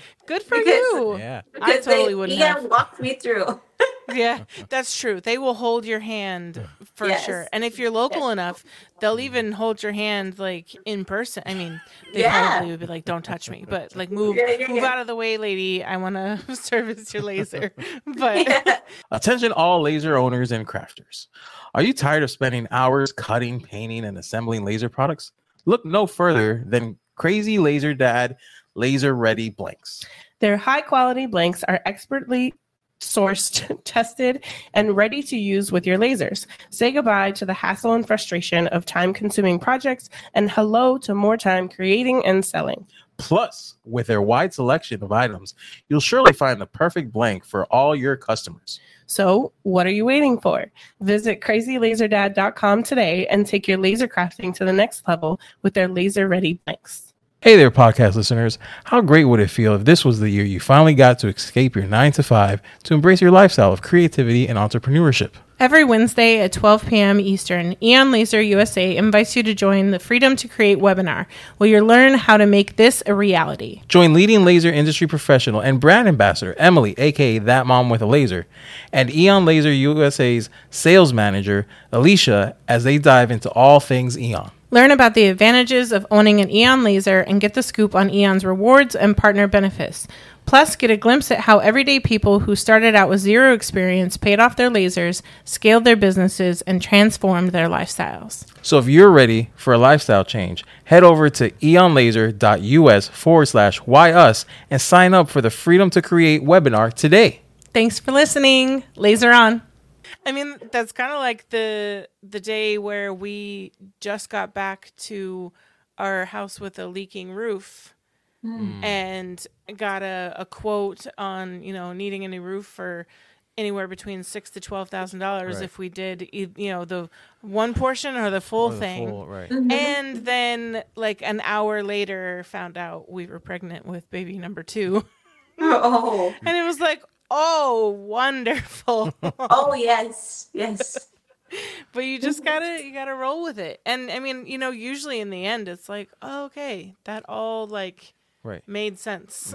[SPEAKER 1] Good for
[SPEAKER 3] Because-
[SPEAKER 1] you.
[SPEAKER 2] Yeah.
[SPEAKER 1] I
[SPEAKER 3] Because
[SPEAKER 1] totally
[SPEAKER 3] they,
[SPEAKER 1] wouldn't
[SPEAKER 3] Ian
[SPEAKER 1] have.
[SPEAKER 3] walked me through.
[SPEAKER 1] Yeah, that's true. They will hold your hand for
[SPEAKER 3] Yes.
[SPEAKER 1] sure. And if you're local enough, they'll even hold your hand like in person. I mean, they
[SPEAKER 3] Yeah.
[SPEAKER 1] probably would be like, "Don't touch me," but like, move,
[SPEAKER 3] Yeah, yeah,
[SPEAKER 1] move
[SPEAKER 3] yeah.
[SPEAKER 1] out of the way, lady. I want to service your laser. But
[SPEAKER 3] Yeah.
[SPEAKER 2] Attention all laser owners and crafters. Are you tired of spending hours cutting, painting, and assembling laser products? Look no further than Crazy Laser Dad Laser Ready Blanks.
[SPEAKER 4] Their high quality blanks are expertly sourced, tested, and ready to use with your lasers. Say goodbye to the hassle and frustration of time consuming projects and hello to more time creating and selling.
[SPEAKER 2] Plus, with their wide selection of items, you'll surely find the perfect blank for all your customers.
[SPEAKER 4] So, what are you waiting for? Visit crazy laser dad dot com today and take your laser crafting to the next level with their laser ready blanks.
[SPEAKER 2] Hey there, podcast listeners. How great would it feel if this was the year you finally got to escape your nine to five to embrace your lifestyle of creativity and entrepreneurship?
[SPEAKER 1] every Wednesday at twelve p.m. Eastern, Eon Laser U S A invites you to join the Freedom to Create webinar, where you'll learn how to make this a reality.
[SPEAKER 2] Join leading laser industry professional and brand ambassador Emily, aka That Mom with a Laser, and Eon Laser U S A's sales manager Alicia as they dive into all things Eon.
[SPEAKER 1] Learn about the advantages of owning an Eon Laser and get the scoop on Eon's rewards and partner benefits. Plus, get a glimpse at how everyday people who started out with zero experience paid off their lasers, scaled their businesses, and transformed their lifestyles.
[SPEAKER 2] So if you're ready for a lifestyle change, head over to eonlaser.us forward slash why us and sign up for the Freedom to Create webinar today.
[SPEAKER 1] Thanks for listening. Laser on. I mean, that's kind of like the the day where we just got back to our house with a leaking roof
[SPEAKER 3] Mm.
[SPEAKER 1] and got a, a quote on, you know, needing a new roof for anywhere between six to twelve thousand dollars
[SPEAKER 2] Right.
[SPEAKER 1] if we did, e- you know, the one portion or the full
[SPEAKER 2] Or the
[SPEAKER 1] thing.
[SPEAKER 2] full- right.
[SPEAKER 1] And then, like an hour later, found out we were pregnant with baby number two,
[SPEAKER 3] Oh,
[SPEAKER 1] and it was like, oh, wonderful.
[SPEAKER 3] oh yes, yes.
[SPEAKER 1] But you just gotta you gotta roll with it. And I mean, you know, usually in the end it's like, oh, okay, that all like
[SPEAKER 2] Right.
[SPEAKER 1] made sense.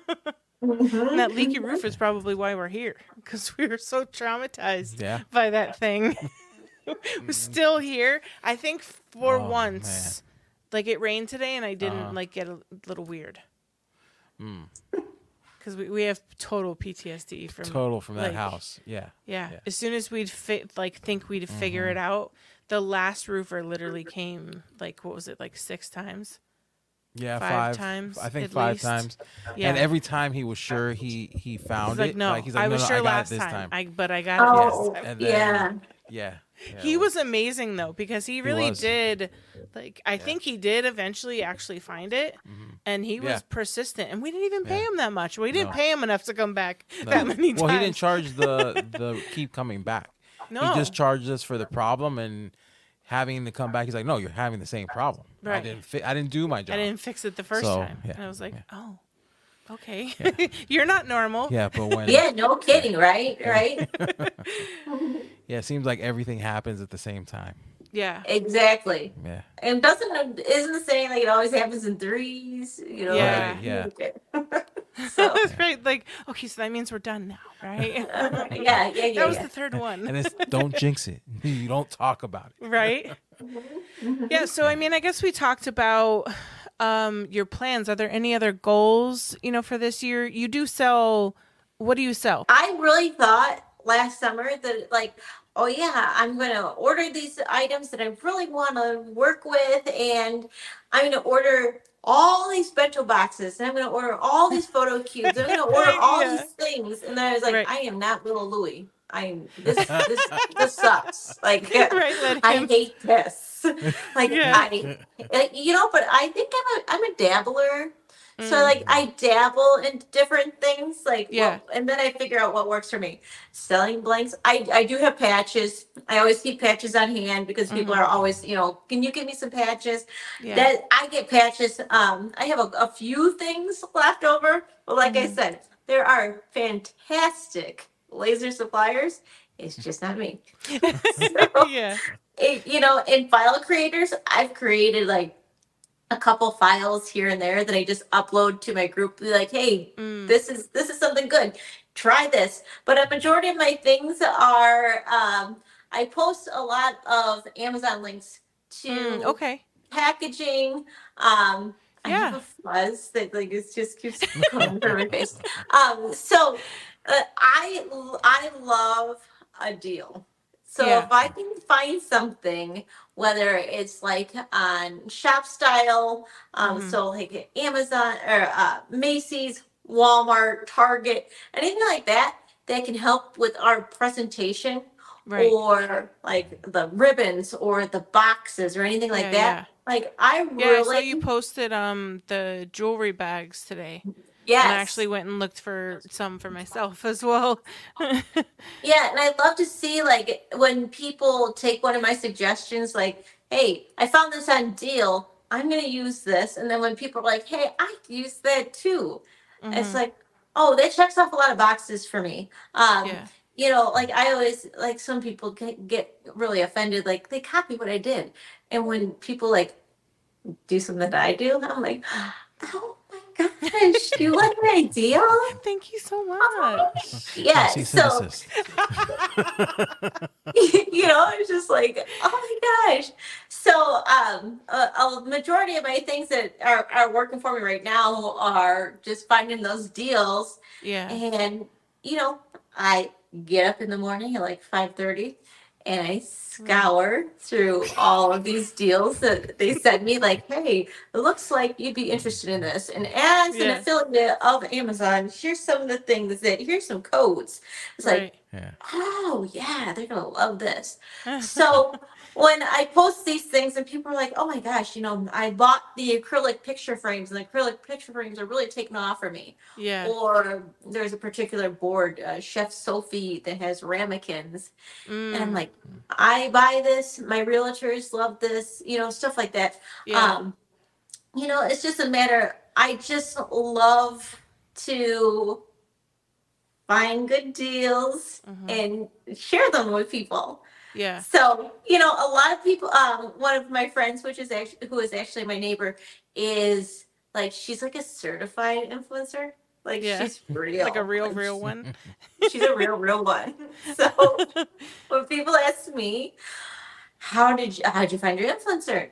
[SPEAKER 3] Mhm.
[SPEAKER 1] And that leaky roof is probably why we're here, because we were so traumatized
[SPEAKER 2] Yeah.
[SPEAKER 1] by that thing. We're still here. I think for
[SPEAKER 2] Oh,
[SPEAKER 1] once, like it rained today and I didn't
[SPEAKER 2] Uh-huh.
[SPEAKER 1] like get a little weird.
[SPEAKER 2] Mm.
[SPEAKER 1] Because we, we have total P T S D from
[SPEAKER 2] Total from that
[SPEAKER 1] like,
[SPEAKER 2] house. Yeah.
[SPEAKER 1] Yeah.
[SPEAKER 2] Yeah.
[SPEAKER 1] As soon as we'd fit, like, think we'd figure it out, the last roofer literally came, like, what was it, like six times?
[SPEAKER 2] Yeah.
[SPEAKER 1] Five
[SPEAKER 2] Five,
[SPEAKER 1] times,
[SPEAKER 2] I think
[SPEAKER 1] at
[SPEAKER 2] five
[SPEAKER 1] least.
[SPEAKER 2] times.
[SPEAKER 1] Yeah.
[SPEAKER 2] And every time he was sure he he found
[SPEAKER 1] He's like,
[SPEAKER 2] it.
[SPEAKER 1] no,
[SPEAKER 2] like, he's like,
[SPEAKER 1] I
[SPEAKER 2] no,
[SPEAKER 1] was
[SPEAKER 2] no,
[SPEAKER 1] sure
[SPEAKER 2] I got it
[SPEAKER 1] last
[SPEAKER 2] this
[SPEAKER 1] time,
[SPEAKER 2] time.
[SPEAKER 1] I, but I got
[SPEAKER 3] Oh,
[SPEAKER 1] it this time.
[SPEAKER 2] And then-
[SPEAKER 3] yeah.
[SPEAKER 2] Yeah. yeah,
[SPEAKER 1] He
[SPEAKER 2] it
[SPEAKER 1] was amazing, though, because he really
[SPEAKER 2] was.
[SPEAKER 1] did, like, I think he did eventually actually find it,
[SPEAKER 2] Mhm.
[SPEAKER 1] and he was
[SPEAKER 2] Yeah.
[SPEAKER 1] persistent, and we didn't even pay
[SPEAKER 2] Yeah.
[SPEAKER 1] him that much. We didn't
[SPEAKER 2] No.
[SPEAKER 1] pay him enough to come back
[SPEAKER 2] No.
[SPEAKER 1] that many times.
[SPEAKER 2] Well, he didn't charge the the keep coming back.
[SPEAKER 1] No.
[SPEAKER 2] He just charged us for the problem and having to come back. He's like, no, you're having the same problem. I
[SPEAKER 1] Right.
[SPEAKER 2] didn't fi- I didn't do my job.
[SPEAKER 1] I didn't fix it the first
[SPEAKER 2] So,
[SPEAKER 1] time.
[SPEAKER 2] yeah,
[SPEAKER 1] And I was like,
[SPEAKER 2] yeah.
[SPEAKER 1] oh, okay. You're not normal.
[SPEAKER 2] Yeah, but when
[SPEAKER 3] Yeah, no kidding, right? Right?
[SPEAKER 2] yeah, it seems like everything happens at the same time.
[SPEAKER 1] Yeah.
[SPEAKER 3] Exactly.
[SPEAKER 2] Yeah.
[SPEAKER 3] And doesn't isn't the saying like it always happens in threes? You know.
[SPEAKER 1] Yeah.
[SPEAKER 3] like-
[SPEAKER 2] yeah.
[SPEAKER 3] so
[SPEAKER 1] That's right. Like, okay, so that means we're done now, right?
[SPEAKER 3] uh, yeah, yeah, yeah.
[SPEAKER 1] that was
[SPEAKER 3] yeah.
[SPEAKER 1] the third one.
[SPEAKER 2] And it's don't jinx it. You don't talk about it.
[SPEAKER 1] Right? Yeah, so I mean, I guess we talked about um your plans. Are there any other goals, you know, for this year? You do sell, what do you sell?
[SPEAKER 3] I really thought last summer that like, oh yeah, I'm gonna order these items that I really want to work with, and I'm gonna order all these bento boxes, and I'm gonna order all these photo cubes. I'm gonna order all
[SPEAKER 1] Yeah.
[SPEAKER 3] these things, and then I was like,
[SPEAKER 1] Right.
[SPEAKER 3] I am not little Louie. I'm this this this sucks. Like
[SPEAKER 1] Right, let
[SPEAKER 3] I
[SPEAKER 1] him-
[SPEAKER 3] hate this. Like
[SPEAKER 1] Yeah.
[SPEAKER 3] I, like, you know, but I think I'm a I'm a dabbler. So
[SPEAKER 1] Mm.
[SPEAKER 3] like I dabble in different things, like
[SPEAKER 1] Yeah.
[SPEAKER 3] what- and then I figure out what works for me. Selling blanks, I I do have patches. I always keep patches on hand because people
[SPEAKER 1] Mhm.
[SPEAKER 3] are always, you know, can you give me some patches?
[SPEAKER 1] Yeah.
[SPEAKER 3] That I get patches. Um, I have a, a few things left over, but like I
[SPEAKER 1] Mhm.
[SPEAKER 3] said, there are fantastic laser suppliers. It's just not me. So,
[SPEAKER 1] yeah.
[SPEAKER 3] it, you know, in file creators, I've created like a couple files here and there that I just upload to my group. Be like, hey,
[SPEAKER 1] Mm.
[SPEAKER 3] this is this is something good. Try this. But a majority of my things are um, I post a lot of Amazon links to
[SPEAKER 1] Mm, okay.
[SPEAKER 3] packaging. Um, I have
[SPEAKER 1] Yeah.
[SPEAKER 3] a fuzz that like it just keeps going through my face. Um, so uh, I I love a deal. So
[SPEAKER 1] Yeah.
[SPEAKER 3] if I can find something, whether it's like on Shop Style, um,
[SPEAKER 1] Mhm.
[SPEAKER 3] so like Amazon or uh, Macy's, Walmart, Target, anything like that, that can help with our presentation,
[SPEAKER 1] Right.
[SPEAKER 3] or like the ribbons or the boxes or anything like
[SPEAKER 1] Yeah,
[SPEAKER 3] that.
[SPEAKER 1] yeah.
[SPEAKER 3] Like I
[SPEAKER 1] Yeah, I saw
[SPEAKER 3] really,
[SPEAKER 1] you posted um the jewelry bags today.
[SPEAKER 3] yes.
[SPEAKER 1] And I actually went and looked for some for myself as well.
[SPEAKER 3] Yeah, and I'd love to see like when people take one of my suggestions, like, hey, I found this on deal. I'm gonna use this. And then when people are like, hey, I use that too. It's
[SPEAKER 1] Mhm.
[SPEAKER 3] like, oh, that checks off a lot of boxes for me. Um,
[SPEAKER 1] Yeah.
[SPEAKER 3] you know, like I always like some people get, get really offended, like they copy what I did. And when people like do something that I do, I'm like, oh my gosh, you like my idea?
[SPEAKER 1] Thank you so much.
[SPEAKER 3] Yeah,
[SPEAKER 5] Cease and
[SPEAKER 3] so
[SPEAKER 5] desist.
[SPEAKER 3] you know, it's just like, oh my gosh. So, um, a, a majority of my things that are, are working for me right now are just finding those deals.
[SPEAKER 1] Yeah.
[SPEAKER 3] And, you know, I get up in the morning at like five thirty and I scour through all of these deals that they send me, like, hey, it looks like you'd be interested in this. And as an
[SPEAKER 1] Yeah.
[SPEAKER 3] affiliate of Amazon, here's some of the things that, here's some codes. It's like,
[SPEAKER 1] Right.
[SPEAKER 5] Yeah.
[SPEAKER 3] oh yeah, they're gonna love this. So when I post these things and people are like, oh my gosh, you know, I bought the acrylic picture frames and the acrylic picture frames are really taking off for me.
[SPEAKER 1] Yeah.
[SPEAKER 3] Or there's a particular board, uh, Chef Sophie, that has ramekins. And I'm
[SPEAKER 1] Mm.
[SPEAKER 3] like, I buy this, my realtors love this, you know, stuff like that.
[SPEAKER 1] Yeah.
[SPEAKER 3] Um, you know, it's just a matter, I just love to find good deals
[SPEAKER 1] Mhm.
[SPEAKER 3] and share them with people.
[SPEAKER 1] Yeah.
[SPEAKER 3] So, you know, a lot of people, um, one of my friends, which is actually, who is actually my neighbor, is like, she's like a certified influencer. Like,
[SPEAKER 1] Yeah.
[SPEAKER 3] she's real.
[SPEAKER 1] Like a real,
[SPEAKER 3] Like,
[SPEAKER 1] real one.
[SPEAKER 3] she's a real, real one. So when people ask me, how did you, how'd you find your influencer?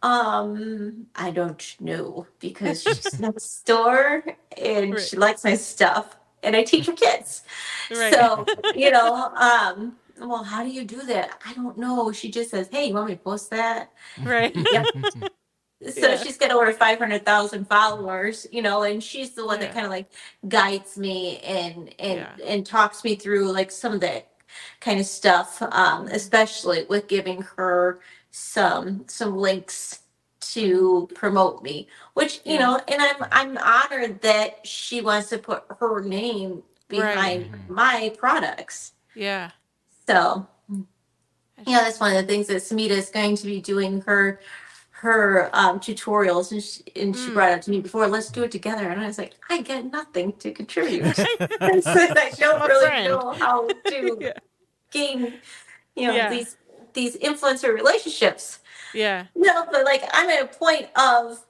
[SPEAKER 3] Um, I don't know, because she's next door and
[SPEAKER 1] Right.
[SPEAKER 3] she likes my stuff and I teach her kids.
[SPEAKER 1] Right.
[SPEAKER 3] So, you know, um, well, how do you do that? I don't know. She just says, hey, you want me to post that?
[SPEAKER 1] Right.
[SPEAKER 3] Yep. So
[SPEAKER 1] Yeah.
[SPEAKER 3] she's got over five hundred thousand followers, you know, and she's the one
[SPEAKER 1] Yeah.
[SPEAKER 3] that kind of like guides me and, and,
[SPEAKER 1] Yeah.
[SPEAKER 3] and talks me through like some of that kind of stuff, um, especially with giving her some, some links to promote me, which, you
[SPEAKER 1] Yeah.
[SPEAKER 3] know, and I'm, I'm honored that she wants to put her name behind
[SPEAKER 5] Right.
[SPEAKER 3] my products.
[SPEAKER 1] Yeah.
[SPEAKER 3] So, you know, that's one of the things that Samita is going to be doing her her um, tutorials, and she, and she
[SPEAKER 1] Mm.
[SPEAKER 3] brought it to me before. Let's do it together, and I was like, I get nothing to contribute. And so I don't
[SPEAKER 1] My
[SPEAKER 3] really
[SPEAKER 1] friend.
[SPEAKER 3] know how to
[SPEAKER 1] Yeah.
[SPEAKER 3] gain, you know,
[SPEAKER 1] Yeah.
[SPEAKER 3] these these influencer relationships.
[SPEAKER 1] Yeah.
[SPEAKER 3] No, but like I'm at a point of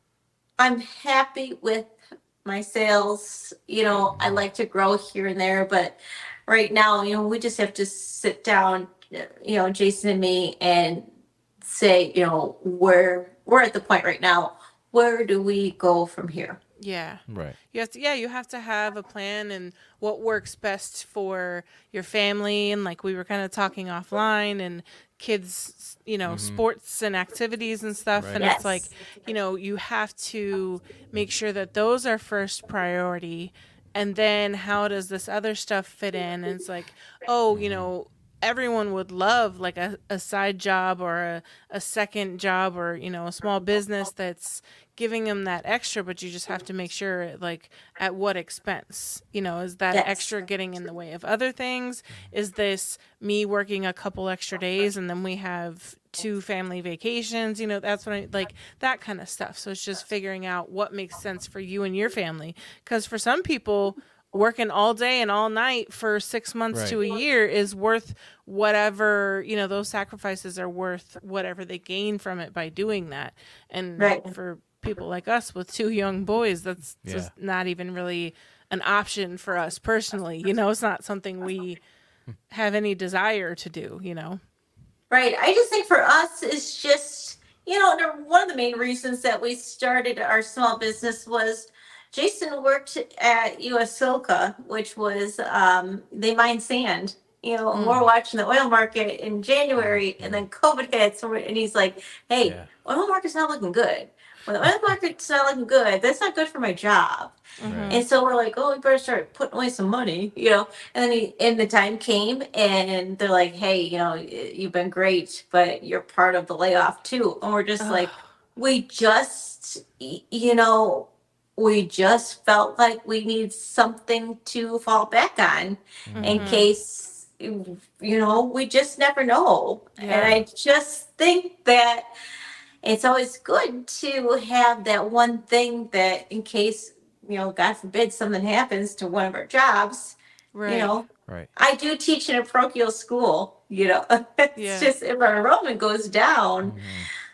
[SPEAKER 3] I'm happy with my sales. You know, I like to grow here and there, but right now, you know, we just have to sit down, you know, Jason and me, and say, you know, where we're at the point right now. Where do we go from here?
[SPEAKER 1] Yeah.
[SPEAKER 5] Right.
[SPEAKER 1] You have to, yeah, you have to have a plan and what works best for your family. And like we were kind of talking offline, and kids, you know, sports and activities and stuff.
[SPEAKER 5] Right.
[SPEAKER 1] And
[SPEAKER 3] Yes.
[SPEAKER 1] it's like, you know, you have to make sure that those are first priority. And then how does this other stuff fit in? And it's like, oh, you know, everyone would love like a, a side job or a, a second job, or, you know, a small business that's giving them that extra, but you just have to make sure like at what expense, you know, is that
[SPEAKER 3] Yes.
[SPEAKER 1] extra getting in the way of other things? Is this me working a couple extra days and then we have two family vacations? You know, that's what I like, that kind of stuff. So it's just figuring out what makes sense for you and your family. Because for some people, working all day and all night for six months
[SPEAKER 5] Right.
[SPEAKER 1] to a year is worth whatever, you know, those sacrifices are worth whatever they gain from it by doing that. And
[SPEAKER 3] Right.
[SPEAKER 1] for people like us with two young boys, that's
[SPEAKER 2] Yeah.
[SPEAKER 1] just not even really an option for us personally. You know, it's not something we have any desire to do, you know?
[SPEAKER 3] Right. I just think for us, it's just, you know, and one of the main reasons that we started our small business was Jason worked at U S Silica, which was, um, they mine sand. You know, and we're watching the oil market in January, and then COVID hit, so we're- and he's like, hey,
[SPEAKER 2] Yeah.
[SPEAKER 3] oil market's not looking good. When the oil market's not looking good, that's not good for my job.
[SPEAKER 1] Mhm.
[SPEAKER 3] And so we're like, oh, we better start putting away some money, you know. And then he, and the time came, and they're like, hey, you know, y- you've been great, but you're part of the layoff too. And we're just like, we just, y- you know, we just felt like we need something to fall back on in
[SPEAKER 1] Mhm.
[SPEAKER 3] case, you know, we just never know.
[SPEAKER 1] Yeah.
[SPEAKER 3] And I just think that it's always good to have that one thing that in case, you know, God forbid something happens to one of our jobs,
[SPEAKER 1] Right.
[SPEAKER 3] you know,
[SPEAKER 2] Right.
[SPEAKER 3] I do teach in a parochial school, you know, it's
[SPEAKER 1] Yeah.
[SPEAKER 3] just if our enrollment goes down,
[SPEAKER 2] Mhm.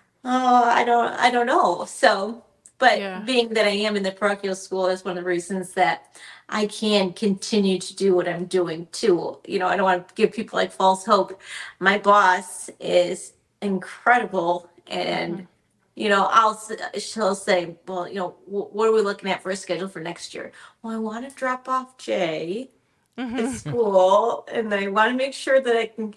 [SPEAKER 3] oh, I don't, I don't know. So, but
[SPEAKER 1] Yeah.
[SPEAKER 3] being that I am in the parochial school is one of the reasons that I can continue to do what I'm doing too. You know, I don't want to give people like false hope. My boss is incredible, and
[SPEAKER 1] Mhm.
[SPEAKER 3] you know, I'll s- she'll say, well, you know, wh- what are we looking at for a schedule for next year? Well, I want to drop off Jay at
[SPEAKER 1] Mhm.
[SPEAKER 3] school, and I want to make sure that I can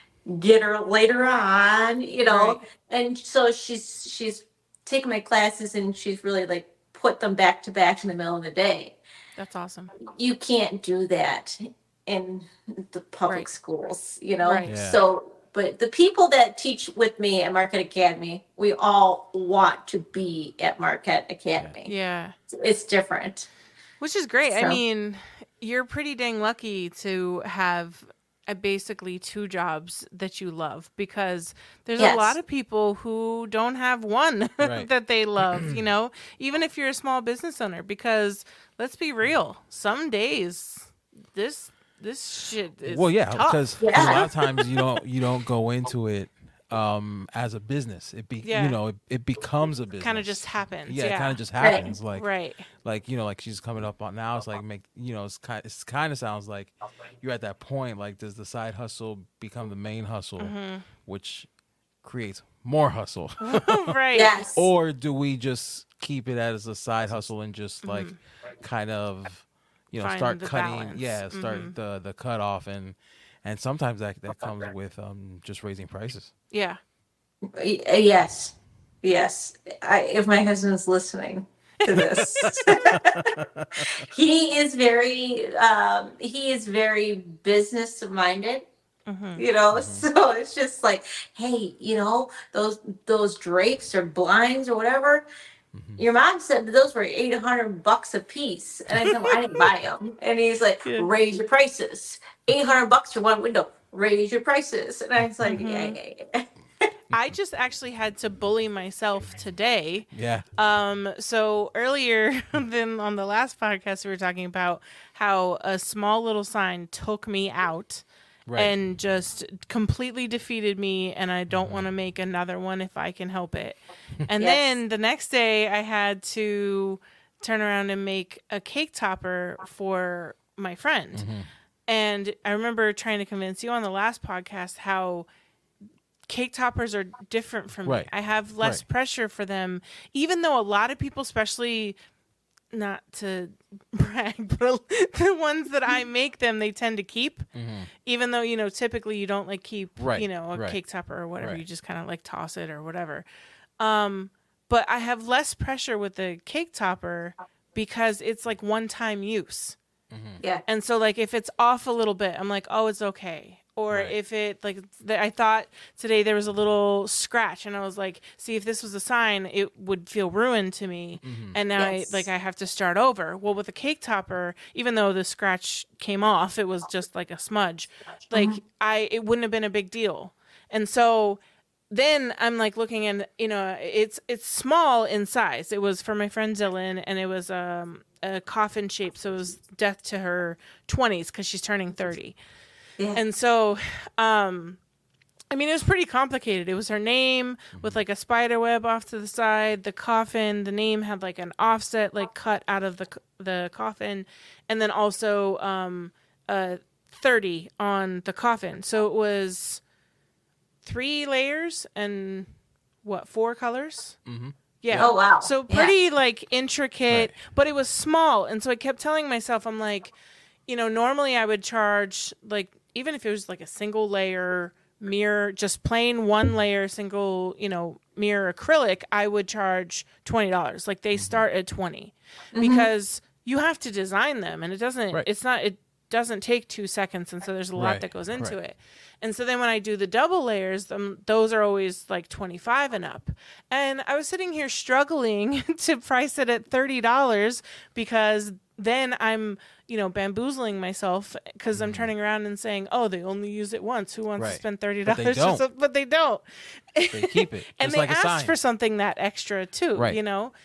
[SPEAKER 3] get her later on, you know.
[SPEAKER 1] Right.
[SPEAKER 3] And so she's she's taken my classes, and she's really like put them back to back in the middle of the day.
[SPEAKER 1] That's awesome.
[SPEAKER 3] You can't do that in the public
[SPEAKER 1] Right.
[SPEAKER 3] schools, you know.
[SPEAKER 1] Right.
[SPEAKER 2] Yeah.
[SPEAKER 3] So, but the people that teach with me at Marquette Academy, we all want to be at Marquette Academy.
[SPEAKER 1] Yeah.
[SPEAKER 3] It's different.
[SPEAKER 1] Which is great. I
[SPEAKER 3] So-
[SPEAKER 1] mean, you're pretty dang lucky to have uh, basically two jobs that you love, because there's
[SPEAKER 3] Yes.
[SPEAKER 1] a lot of people who don't have one
[SPEAKER 2] Right.
[SPEAKER 1] that they love, you know, even if you're a small business owner, because let's be real, some days this this shit is
[SPEAKER 5] Well, yeah,
[SPEAKER 1] tough.
[SPEAKER 5] because
[SPEAKER 3] Yeah.
[SPEAKER 5] a lot of times you don't you don't go into it um as a business. It be
[SPEAKER 1] Yeah.
[SPEAKER 5] you know it, it becomes a business.
[SPEAKER 1] kind of just happens.
[SPEAKER 5] yeah,
[SPEAKER 1] Yeah.
[SPEAKER 5] it kind of just
[SPEAKER 3] Right.
[SPEAKER 5] happens. Like
[SPEAKER 1] right.
[SPEAKER 5] like you know like she's coming up on now. It's like make you know it's kind it's kind of sounds like you're at that point. Like does the side hustle become the main hustle,
[SPEAKER 1] Mm-hmm.
[SPEAKER 5] which creates more hustle,
[SPEAKER 1] Right.
[SPEAKER 3] Yes.
[SPEAKER 5] or do we just keep it as a side hustle and just like kind of you know
[SPEAKER 1] Mm-hmm. Find
[SPEAKER 5] start
[SPEAKER 1] the
[SPEAKER 5] cutting
[SPEAKER 1] balance.
[SPEAKER 5] yeah start
[SPEAKER 1] Mhm.
[SPEAKER 5] the the cut off and and sometimes that that comes with um just raising prices.
[SPEAKER 1] Yeah.
[SPEAKER 3] Y- uh, Yes. Yes. I, if my husband's listening to this, he is very, um, he is very business minded.
[SPEAKER 1] Mm-hmm.
[SPEAKER 3] You know, so it's just like, hey, you know, those those drapes or blinds or whatever. Your mom said that those were eight hundred bucks a piece, and I said, well, I didn't buy them. And he's like,
[SPEAKER 1] Yeah.
[SPEAKER 3] raise your prices. Eight hundred bucks for one window. Raise your prices. And I was like,
[SPEAKER 1] Mhm.
[SPEAKER 3] yeah, yeah, yeah.
[SPEAKER 1] I just actually had to bully myself today.
[SPEAKER 5] Yeah.
[SPEAKER 1] Um, so earlier than on the last podcast, we were talking about how a small little sign took me out
[SPEAKER 5] Right.
[SPEAKER 1] and just completely defeated me. And I don't want to make another one if I can help it. And
[SPEAKER 3] Yes.
[SPEAKER 1] then the next day I had to turn around and make a cake topper for my friend.
[SPEAKER 5] Mm-hmm.
[SPEAKER 1] And I remember trying to convince you on the last podcast how cake toppers are different from
[SPEAKER 5] Right.
[SPEAKER 1] me. I have less
[SPEAKER 5] Right.
[SPEAKER 1] pressure for them, even though a lot of people, especially not to brag, but the ones that I make them, they tend to keep. Even though, you know, typically you don't like keep,
[SPEAKER 5] Right,
[SPEAKER 1] you know, a
[SPEAKER 5] right.
[SPEAKER 1] cake topper or whatever.
[SPEAKER 5] Right.
[SPEAKER 1] You just kind of like toss it or whatever. Um, but I have less pressure with the cake topper because it's like one time use.
[SPEAKER 3] Yeah.
[SPEAKER 1] And so, like, if it's off a little bit, I'm like, oh, it's okay. Or
[SPEAKER 5] Right.
[SPEAKER 1] if it, like, th- I thought today there was a little scratch, and I was like, see, if this was a sign, it would feel ruined to me. And now,
[SPEAKER 3] Yes.
[SPEAKER 1] I, like, I have to start over. Well, with a cake topper, even though the scratch came off, it was just like a smudge. Like, I, it wouldn't have been a big deal. And so then I'm like looking and you know it's it's small in size. It was for my friend Dylan, and it was um, a coffin shape, so it was death to her twenties because she's turning thirty.
[SPEAKER 3] Yeah.
[SPEAKER 1] And so um, I mean, it was pretty complicated. It was her name with like a spider web off to the side. The coffin, the name had like an offset, like cut out of the the coffin, and then also um, uh, thirty on the coffin. So it was three layers and what, four colors?
[SPEAKER 5] Mm-hmm.
[SPEAKER 1] Yeah.
[SPEAKER 3] Oh, wow.
[SPEAKER 1] So pretty
[SPEAKER 3] Yeah.
[SPEAKER 1] like intricate,
[SPEAKER 5] Right.
[SPEAKER 1] but it was small, and so I kept telling myself, I'm like, you know, normally I would charge like even if it was like a single layer mirror, just plain one layer single, you know, mirror acrylic, I would charge twenty dollars. Like they start at twenty because you have to design them, and it doesn't.
[SPEAKER 5] Right.
[SPEAKER 1] It's not. It doesn't take two seconds, and so there's a lot
[SPEAKER 5] Right.
[SPEAKER 1] that goes into
[SPEAKER 5] Right.
[SPEAKER 1] it. And so then when I do the double layers, um, those are always like twenty-five and up. And I was sitting here struggling to price it at thirty dollars because then I'm, you know, bamboozling myself because I'm turning around and saying, oh, they only use it once. Who wants
[SPEAKER 5] Right.
[SPEAKER 1] to spend thirty
[SPEAKER 5] But they
[SPEAKER 1] dollars?
[SPEAKER 5] don't.
[SPEAKER 1] So, but they don't.
[SPEAKER 5] They keep it.
[SPEAKER 1] and
[SPEAKER 5] Just
[SPEAKER 1] they
[SPEAKER 5] like a
[SPEAKER 1] asked
[SPEAKER 5] sign.
[SPEAKER 1] for something that extra too,
[SPEAKER 5] Right.
[SPEAKER 1] you know?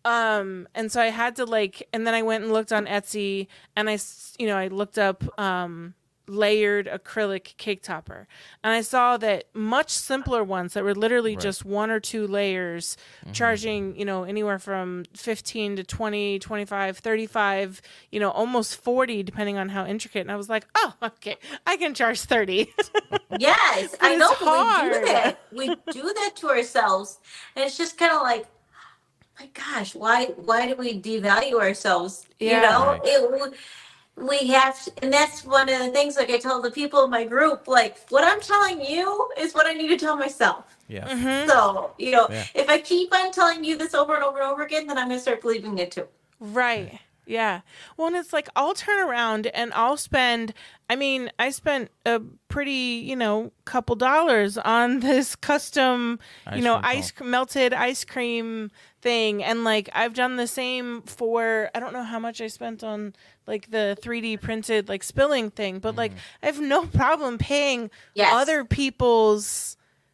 [SPEAKER 1] Um, and so I had to like, and then I went and looked on Etsy and I, s- you know, I looked up, um, layered acrylic cake topper, and I saw that much simpler ones that were literally
[SPEAKER 5] Right.
[SPEAKER 1] just one or two layers charging, you know, anywhere from fifteen to twenty, twenty-five, thirty-five, you know, almost forty depending on how intricate. And I was like, oh, okay, I can charge thirty.
[SPEAKER 3] Yes, I
[SPEAKER 1] it's
[SPEAKER 3] know. but We
[SPEAKER 1] hard.
[SPEAKER 3] do that. We do that to ourselves, and it's just kind of like, my gosh, why? Why do we devalue ourselves?
[SPEAKER 1] Yeah.
[SPEAKER 3] You know,
[SPEAKER 5] Right.
[SPEAKER 3] it. We have, to, and that's one of the things. Like I told the people in my group, like what I'm telling you is what I need to tell myself.
[SPEAKER 5] Yeah.
[SPEAKER 1] Mhm.
[SPEAKER 3] So you know,
[SPEAKER 5] Yeah.
[SPEAKER 3] if I keep on telling you this over and over and over again, then I'm gonna start believing it too.
[SPEAKER 1] Right. Yeah. Well, and it's like I'll turn around and I'll spend, I mean, I spent a pretty, you know, couple dollars on this custom,
[SPEAKER 5] Ice
[SPEAKER 1] you know,
[SPEAKER 5] cream
[SPEAKER 1] ice melted ice cream thing. And like I've done the same for, I don't know how much I spent on like the three D printed like spilling thing, but like I have no problem paying
[SPEAKER 3] Yes.
[SPEAKER 1] other people's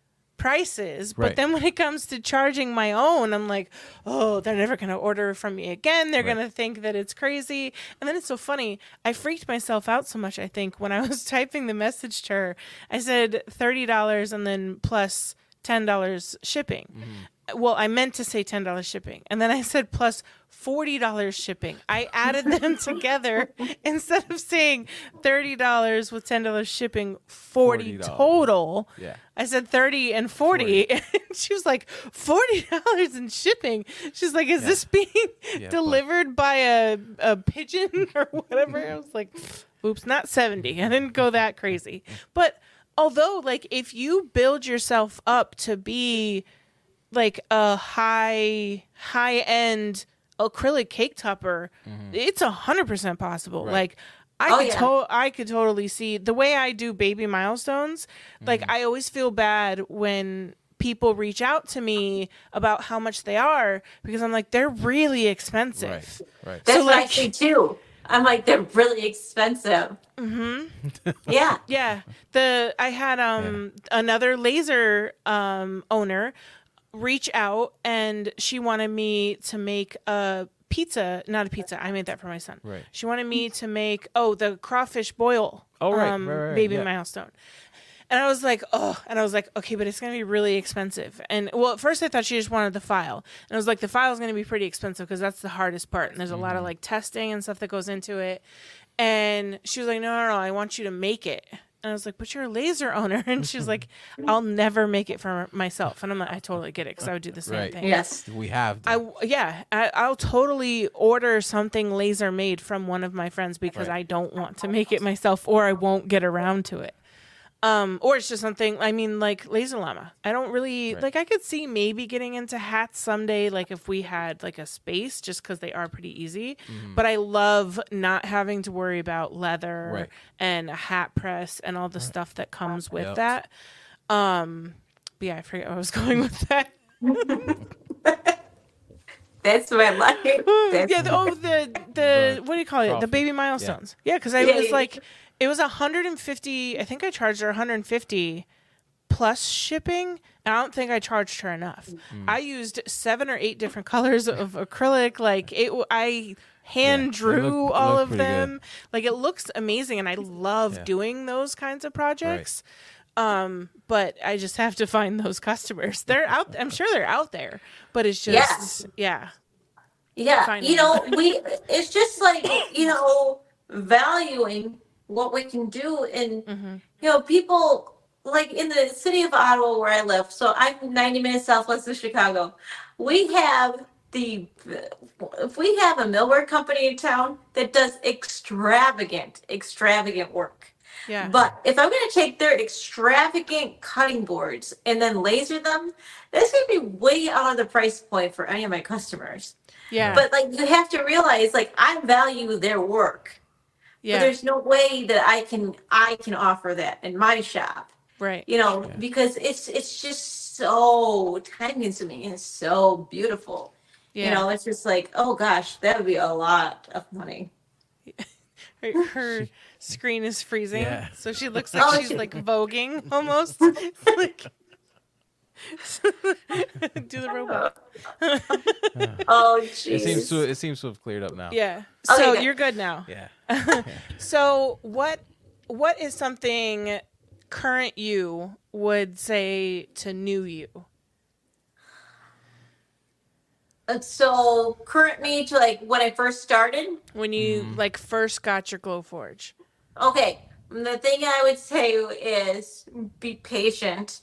[SPEAKER 1] prices, but
[SPEAKER 5] Right.
[SPEAKER 1] then when it comes to charging my own, I'm like, oh, they're never going to order from me again. They're
[SPEAKER 5] Right.
[SPEAKER 1] going to think that it's crazy. And then it's so funny. I freaked myself out so much, I think, when I was typing the message to her. I said thirty dollars and then plus ten dollars shipping. Well, I meant to say ten dollars shipping. And then I said plus forty dollars shipping. I added them together instead of saying thirty dollars with ten dollars shipping, forty
[SPEAKER 5] forty dollars.
[SPEAKER 1] total.
[SPEAKER 5] Yeah.
[SPEAKER 1] I said thirty and forty. And she was like, forty dollars in shipping. She's like, is
[SPEAKER 5] Yeah.
[SPEAKER 1] this being
[SPEAKER 5] Yeah, but-
[SPEAKER 1] delivered by a, a pigeon or whatever? I was like, oops, not seventy. I didn't go that crazy. But although, like, if you build yourself up to be like a high, high end acrylic cake topper, it's a hundred percent possible.
[SPEAKER 5] Right.
[SPEAKER 1] Like, I
[SPEAKER 3] Oh,
[SPEAKER 1] could
[SPEAKER 3] yeah.
[SPEAKER 1] to- I could totally see the way I do baby milestones. Like I always feel bad when people reach out to me about how much they are because I'm like they're really expensive.
[SPEAKER 5] Right. Right.
[SPEAKER 3] That's
[SPEAKER 1] So,
[SPEAKER 3] what I
[SPEAKER 1] like-
[SPEAKER 3] say too. I'm like they're really expensive.
[SPEAKER 1] Mm-hmm.
[SPEAKER 3] Yeah.
[SPEAKER 1] Yeah. The I had um another laser um owner reach out and she wanted me to make a pizza, not a pizza. I made that for my son.
[SPEAKER 5] Right.
[SPEAKER 1] She wanted me to make oh the crawfish boil.
[SPEAKER 5] Oh, right,
[SPEAKER 1] um,
[SPEAKER 5] right, right, right,
[SPEAKER 1] baby
[SPEAKER 5] yeah.
[SPEAKER 1] milestone. And I was like, oh, and I was like, okay, but it's going to be really expensive. And well, at first I thought she just wanted the file. And I was like, the file is going to be pretty expensive because that's the hardest part. And there's a lot of like testing and stuff that goes into it. And she was like, no, no, no, I want you to make it. And I was like, but you're a laser owner. And she was like, I'll never make it for myself. And I'm like, I totally get it because I would do the same
[SPEAKER 5] Right.
[SPEAKER 1] thing.
[SPEAKER 3] Yes.
[SPEAKER 5] We have.
[SPEAKER 1] I
[SPEAKER 5] them.
[SPEAKER 1] yeah, I, I'll totally order something laser made from one of my friends because
[SPEAKER 5] Right.
[SPEAKER 1] I don't want to make it myself, or I won't get around to it. Um, or it's just something. I mean, like Laser Llama. I don't really
[SPEAKER 5] Right.
[SPEAKER 1] like. I could see maybe getting into hats someday, like if we had like a space, just because they are pretty easy. But I love not having to worry about leather
[SPEAKER 5] Right.
[SPEAKER 1] and a hat press and all the stuff that comes with
[SPEAKER 5] Yep.
[SPEAKER 1] that. Um, but yeah, I forget where I was going with that.
[SPEAKER 3] That's what I like. That's,
[SPEAKER 1] yeah, the, oh, the the what do you call it? The
[SPEAKER 5] Crawfish.
[SPEAKER 1] baby milestones. Yeah, because I
[SPEAKER 3] Yeah,
[SPEAKER 1] was
[SPEAKER 3] yeah,
[SPEAKER 1] like, it was one hundred fifty. I think I charged her one hundred fifty plus shipping. And I don't think I charged her enough. I used seven or eight different colors of acrylic. Like it, w- I hand
[SPEAKER 5] Yeah, it
[SPEAKER 1] drew
[SPEAKER 5] looked- it
[SPEAKER 1] all
[SPEAKER 5] looked
[SPEAKER 1] of
[SPEAKER 5] pretty good.
[SPEAKER 1] them. Like it looks amazing, and I love
[SPEAKER 5] Yeah.
[SPEAKER 1] doing those kinds of projects. Um, but I just have to find those customers. They're out. I'm sure they're out there, but it's just yeah.
[SPEAKER 3] Yeah,
[SPEAKER 1] Finding
[SPEAKER 3] you know, we it's just like, you know, valuing what we can do. And
[SPEAKER 1] Mm-hmm.
[SPEAKER 3] you know, people like in the city of Ottawa where I live, so I'm ninety minutes southwest of Chicago. We have the if we have a millwork company in town that does extravagant, extravagant work.
[SPEAKER 1] Yeah.
[SPEAKER 3] But if I'm going to take their extravagant cutting boards and then laser them, that's going to be way out of the price point for any of my customers.
[SPEAKER 1] Yeah.
[SPEAKER 3] But like you have to realize, like I value their work.
[SPEAKER 1] yeah.
[SPEAKER 3] But there's no way that I can I can offer that in my shop.
[SPEAKER 1] Right.
[SPEAKER 3] You know,
[SPEAKER 5] Yeah.
[SPEAKER 3] because it's it's just so time consuming and so beautiful.
[SPEAKER 1] Yeah.
[SPEAKER 3] You know, it's just like, oh gosh, that would be a lot of money.
[SPEAKER 1] her, her screen is freezing,
[SPEAKER 5] Yeah.
[SPEAKER 1] so she looks like
[SPEAKER 3] Oh,
[SPEAKER 1] she's
[SPEAKER 3] she-
[SPEAKER 1] like voguing almost. Like, do the robot.
[SPEAKER 3] Oh
[SPEAKER 5] It seems
[SPEAKER 3] jeez.
[SPEAKER 5] to it seems to have cleared up now.
[SPEAKER 1] Yeah.
[SPEAKER 3] Okay,
[SPEAKER 1] So
[SPEAKER 3] good.
[SPEAKER 1] you're good now.
[SPEAKER 5] Yeah.
[SPEAKER 1] So what what is something current you would say to new you?
[SPEAKER 3] Uh, So current me to like when I first started.
[SPEAKER 1] When you
[SPEAKER 5] Mm.
[SPEAKER 1] like first got your Glowforge?
[SPEAKER 3] Okay, the thing I would say is be patient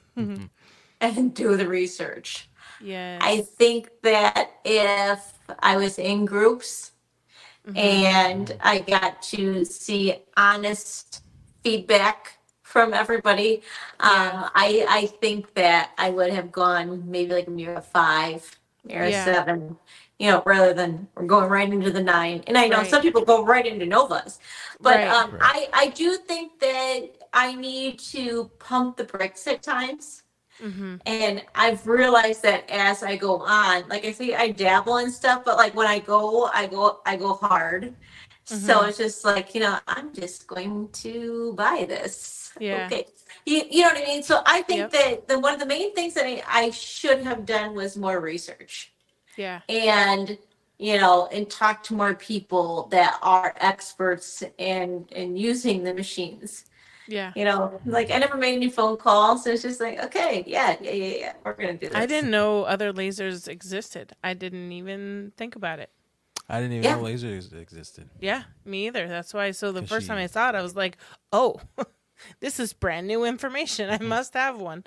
[SPEAKER 3] and do the research.
[SPEAKER 1] Yes.
[SPEAKER 3] I think that if I was in groups
[SPEAKER 1] Mhm.
[SPEAKER 3] and I got to see honest feedback from everybody,
[SPEAKER 1] Yeah.
[SPEAKER 3] um, I I think that I would have gone maybe like a Mira five, Mira
[SPEAKER 1] Yeah.
[SPEAKER 3] seven, you know, rather than going right into the nine. And I know
[SPEAKER 1] Right.
[SPEAKER 3] some people go right into Novas, but
[SPEAKER 1] Right.
[SPEAKER 3] um,
[SPEAKER 5] Right.
[SPEAKER 3] I I do think that I need to pump the bricks at times.
[SPEAKER 1] Mhm.
[SPEAKER 3] And I've realized that as I go on, like I say, I dabble in stuff, but like when I go, I go, I go hard. So
[SPEAKER 1] Mhm.
[SPEAKER 3] it's just like, you know, I'm just going to buy this.
[SPEAKER 1] Yeah.
[SPEAKER 3] Okay. You, you know what I mean? So I think
[SPEAKER 1] Yep.
[SPEAKER 3] that the, one of the main things that I, I should have done was more research
[SPEAKER 1] Yeah.
[SPEAKER 3] and, you know, and talk to more people that are experts in, in using the machines.
[SPEAKER 1] Yeah.
[SPEAKER 3] You know, like I never made any phone calls. So it's just like, okay, yeah, yeah, yeah, yeah, we're gonna do this.
[SPEAKER 1] I didn't know other lasers existed. I didn't even think about it.
[SPEAKER 5] I didn't even
[SPEAKER 3] Yeah.
[SPEAKER 5] know lasers existed.
[SPEAKER 1] Yeah, me either. That's why. So the
[SPEAKER 5] 'Cause
[SPEAKER 1] first time
[SPEAKER 5] she-
[SPEAKER 1] I saw it, I was like, "Oh, this is brand new information. I must have one."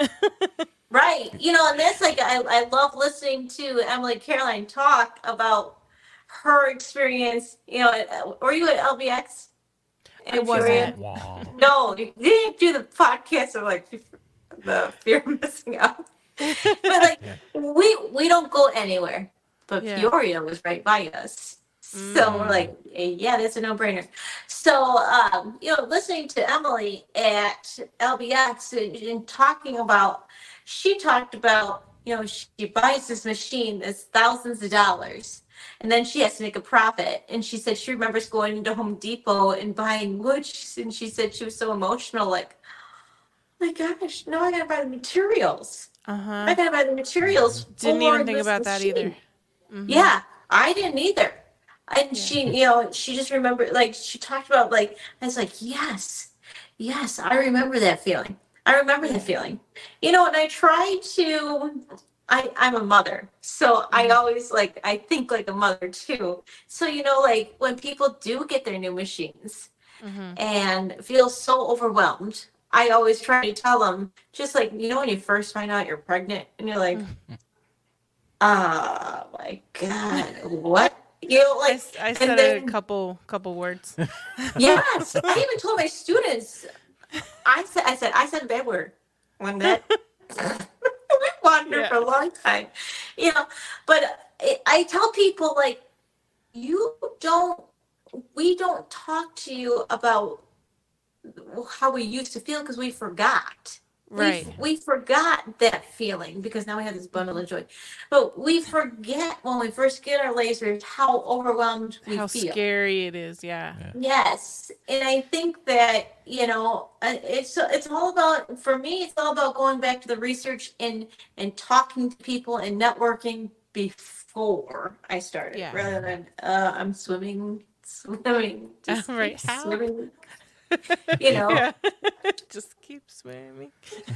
[SPEAKER 3] Right. You know, and that's like I, I love listening to Emily Caroline talk about her experience. You know, at- were you at L B X?
[SPEAKER 1] I
[SPEAKER 3] In
[SPEAKER 1] wasn't.
[SPEAKER 3] Peoria?
[SPEAKER 5] Wow.
[SPEAKER 3] No, you didn't do the podcast of like the fear of missing out. But like
[SPEAKER 5] Yeah.
[SPEAKER 3] we we don't go anywhere. But
[SPEAKER 1] Yeah.
[SPEAKER 3] Peoria was right by us. So we're
[SPEAKER 1] Mm.
[SPEAKER 3] like, eh, yeah, that's a no-brainer. So um, you know, listening to Emily at L B X and, and talking about, she talked about, you know, she buys this machine that's thousands of dollars, and then she has to make a profit. And she said she remembers going into Home Depot and buying wood, She- and she said she was so emotional, like, oh my gosh, no, I gotta buy the materials.
[SPEAKER 1] Uh
[SPEAKER 3] I
[SPEAKER 1] huh.
[SPEAKER 3] gotta buy the materials.
[SPEAKER 1] Didn't
[SPEAKER 3] for
[SPEAKER 1] even think
[SPEAKER 3] this
[SPEAKER 1] about that
[SPEAKER 3] machine.
[SPEAKER 1] either. Mhm.
[SPEAKER 3] Yeah, I didn't either. And
[SPEAKER 1] Yeah.
[SPEAKER 3] she, you know, she just remembered, like, she talked about, like, I was like, yes, yes, I remember that feeling. I remember that feeling. You know, and I try to, I, I'm a mother. So I
[SPEAKER 1] Mhm.
[SPEAKER 3] always, like, I think like a mother too. So, you know, like, when people do get their new machines
[SPEAKER 1] Mhm.
[SPEAKER 3] and feel so overwhelmed, I always try to tell them, just like, you know, when you first find out you're pregnant and you're like, oh my God, what? You know,
[SPEAKER 1] I,
[SPEAKER 3] like,
[SPEAKER 1] s- I
[SPEAKER 3] and
[SPEAKER 1] said
[SPEAKER 3] then-
[SPEAKER 1] a couple couple words.
[SPEAKER 3] yes. I even told my students, I said, I said, I said a bad word one day. We wandered
[SPEAKER 1] Yeah.
[SPEAKER 3] for a long time, you know, but I, I tell people, like, you don't, we don't talk to you about how we used to feel because we forgot.
[SPEAKER 1] Right.
[SPEAKER 3] We, we forgot that feeling because now we have this bundle of joy. But we forget when we first get our lasers how overwhelmed we
[SPEAKER 1] How
[SPEAKER 3] feel.
[SPEAKER 1] scary it is. Yeah.
[SPEAKER 3] Yes, and I think that, you know, uh, it's it's all about, for me, it's all about going back to the research and and talking to people and networking before I started,
[SPEAKER 1] Yeah.
[SPEAKER 3] rather than uh, I'm swimming, swimming, just
[SPEAKER 1] Right.
[SPEAKER 3] keep
[SPEAKER 1] How?
[SPEAKER 3] swimming. you know.
[SPEAKER 1] Yeah. Just keep swimming.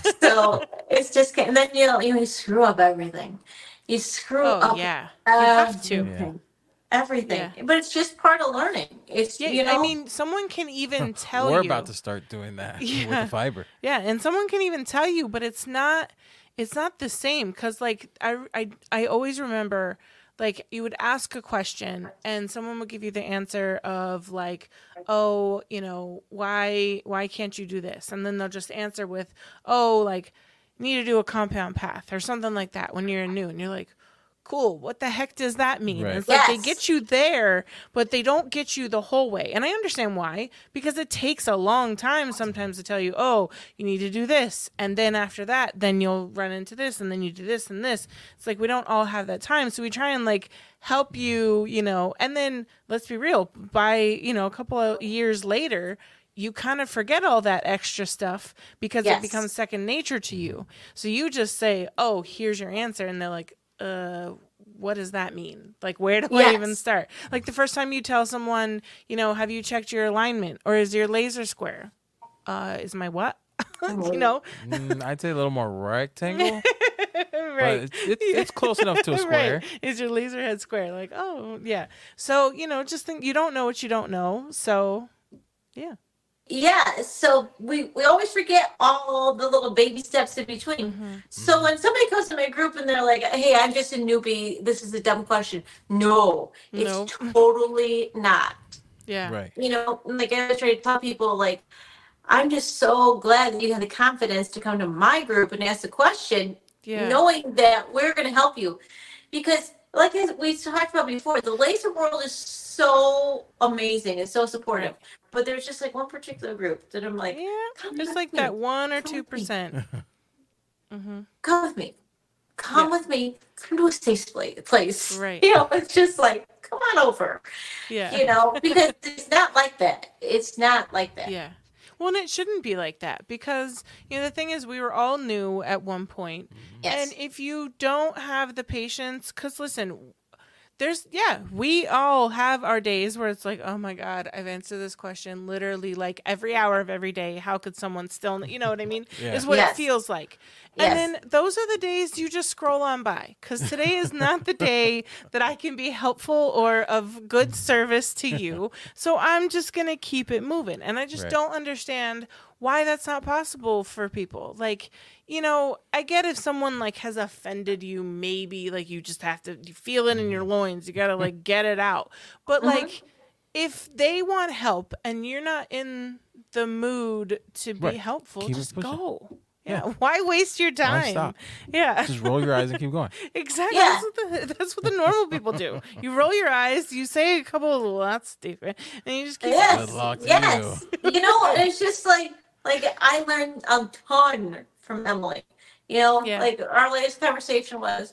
[SPEAKER 3] So it's just, and then you know, you screw up everything. You screw
[SPEAKER 1] Oh
[SPEAKER 3] up
[SPEAKER 1] yeah, you have to.
[SPEAKER 3] everything. Everything.
[SPEAKER 1] Yeah.
[SPEAKER 3] But it's just part of learning. It's,
[SPEAKER 1] Yeah,
[SPEAKER 3] you know.
[SPEAKER 1] I mean, someone can even tell
[SPEAKER 5] We're
[SPEAKER 1] you.
[SPEAKER 5] about to start doing that with
[SPEAKER 1] Yeah.
[SPEAKER 5] the fiber.
[SPEAKER 1] Yeah, and someone can even tell you, but it's not. It's not the same because, like, I, I, I always remember, like, you would ask a question and someone would give you the answer of like, oh, you know, why, why can't you do this? And then they'll just answer with, oh, like, you need to do a compound path or something like that when you're new, and you're like, cool, what the heck does that mean?
[SPEAKER 5] Right.
[SPEAKER 1] It's like they
[SPEAKER 3] Yes.
[SPEAKER 1] get you there, but they don't get you the whole way. And I understand why, because it takes a long time sometimes to tell you, oh, you need to do this. And then after that, then you'll run into this, and then you do this and this. It's like we don't all have that time. So we try and like help you, you know, and then let's be real, by, you know, a couple of years later, you kind of forget all that extra stuff because
[SPEAKER 3] Yes.
[SPEAKER 1] it becomes second nature to you. So you just say, oh, here's your answer. And they're like, uh what does that mean? Like, where do I
[SPEAKER 3] Yes.
[SPEAKER 1] even start? Like the first time you tell someone, you know, have you checked your alignment, or is your laser square? Uh is my what? You know?
[SPEAKER 5] Mm, I'd say a little more rectangle,
[SPEAKER 1] Right.
[SPEAKER 5] but it's, it's, it's close enough to a square.
[SPEAKER 1] Right. Is your laser head square? Like, oh yeah. So, you know, just think, you don't know what you don't know. So yeah.
[SPEAKER 3] Yeah, so we, we always forget all the little baby steps in between.
[SPEAKER 1] Mm-hmm.
[SPEAKER 3] So when somebody comes to my group and they're like, hey, I'm just a newbie, this is a dumb question. No, it's
[SPEAKER 1] Nope.
[SPEAKER 3] totally not.
[SPEAKER 1] Yeah.
[SPEAKER 5] Right.
[SPEAKER 3] You know, like I always try to tell people, like, I'm just so glad that you have the confidence to come to my group and ask the question,
[SPEAKER 1] Yeah.
[SPEAKER 3] knowing that we're going to help you. Because, like as we talked about before, the laser world is so amazing and so supportive. But there's just like one particular group that I'm like,
[SPEAKER 1] Yeah.
[SPEAKER 3] come
[SPEAKER 1] Just
[SPEAKER 3] with
[SPEAKER 1] like
[SPEAKER 3] me.
[SPEAKER 1] that one or
[SPEAKER 3] Come
[SPEAKER 1] two
[SPEAKER 3] with me.
[SPEAKER 1] percent. Mm-hmm.
[SPEAKER 3] Come with me. Come
[SPEAKER 1] Yeah.
[SPEAKER 3] with me. Come to a safe pla- place.
[SPEAKER 1] Right.
[SPEAKER 3] You know, it's just like, come on over.
[SPEAKER 1] Yeah.
[SPEAKER 3] You know, because it's not like that. It's not like that.
[SPEAKER 1] Yeah. Well, and it shouldn't be like that because, you know, the thing is we were all new at one point.
[SPEAKER 3] Yes.
[SPEAKER 1] And if you don't have the patience, because listen, there's, yeah, we all have our days where it's like, oh my God, I've answered this question literally like every hour of every day. How could someone still, you know what I mean?
[SPEAKER 5] Yeah.
[SPEAKER 1] Is what
[SPEAKER 3] Yes.
[SPEAKER 1] it feels like.
[SPEAKER 3] Yes.
[SPEAKER 1] And then those are the days you just scroll on by because today is not the day that I can be helpful or of good service to you. So I'm just going to keep it moving. And I just
[SPEAKER 5] Right.
[SPEAKER 1] don't understand why that's not possible for people. Like, you know, I get if someone like has offended you, maybe like you just have to you feel it in your loins. You got to like get it out. But
[SPEAKER 3] Mhm.
[SPEAKER 1] like if they want help and you're not in the mood to be
[SPEAKER 5] Right.
[SPEAKER 1] helpful,
[SPEAKER 5] Keep it
[SPEAKER 1] just
[SPEAKER 5] pushing.
[SPEAKER 1] go. Yeah.
[SPEAKER 5] Yeah.
[SPEAKER 1] Why waste your
[SPEAKER 5] Why
[SPEAKER 1] time?
[SPEAKER 5] stop?
[SPEAKER 1] Yeah.
[SPEAKER 5] Just roll your eyes and keep going.
[SPEAKER 1] Exactly.
[SPEAKER 3] Yeah.
[SPEAKER 1] That's, what the, that's what the normal people do. You roll your eyes, you say a couple of, well, that's stupid, and you just keep
[SPEAKER 3] Yes.
[SPEAKER 5] Good luck to
[SPEAKER 3] yes. You know, it's just like like I learned a ton from Emily. You know,
[SPEAKER 1] Yeah.
[SPEAKER 3] like our latest conversation was,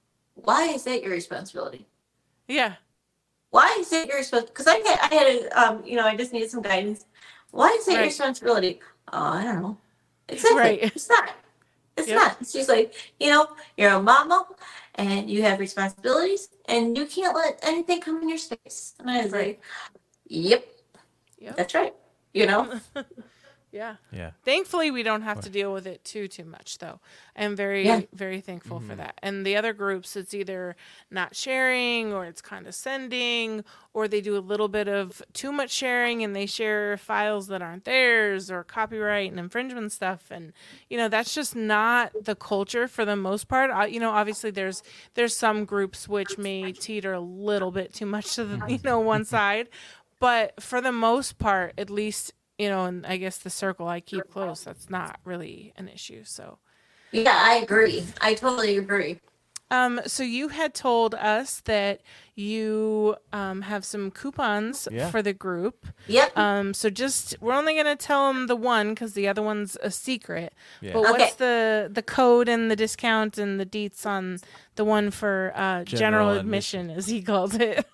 [SPEAKER 3] why is that your responsibility?
[SPEAKER 1] Yeah.
[SPEAKER 3] Why is it your responsibility? Because I had I had a um, you know, I just needed some guidance. Why is it your
[SPEAKER 1] Right.
[SPEAKER 3] responsibility? Oh, I don't know. Exactly.
[SPEAKER 1] Right.
[SPEAKER 3] It's not. It's
[SPEAKER 1] Yep.
[SPEAKER 3] not. She's like, you know, you're a mama and you have responsibilities and you can't let anything come in your space. And I was
[SPEAKER 1] Right.
[SPEAKER 3] like, yep,
[SPEAKER 1] Yep.
[SPEAKER 3] that's right. You know?
[SPEAKER 1] Yeah.
[SPEAKER 5] Yeah.
[SPEAKER 1] Thankfully, we don't have to deal with it too too much, though. I'm very
[SPEAKER 3] Yeah.
[SPEAKER 1] very thankful
[SPEAKER 5] Mm-hmm.
[SPEAKER 1] for that. And the other groups, it's either not sharing or it's condescending, or they do a little bit of too much sharing and they share files that aren't theirs or copyright and infringement stuff. And you know that's just not the culture for the most part. Uh, you know, obviously there's there's some groups which may teeter a little bit too much to the you know one side, but for the most part, at least. You know, and I guess the circle I keep close, that's not really an issue. So,
[SPEAKER 3] Yeah, I agree. I totally agree.
[SPEAKER 1] um, so you had told us that you um, have some coupons
[SPEAKER 5] Yeah.
[SPEAKER 1] for the group.
[SPEAKER 3] Yep.
[SPEAKER 1] Um, so just we're only gonna tell them the one because the other one's a secret.
[SPEAKER 5] Yeah.
[SPEAKER 1] But what's
[SPEAKER 3] Okay.
[SPEAKER 1] the the code and the discount and the deets on the one for uh, general,
[SPEAKER 5] General
[SPEAKER 1] admission, as he called it?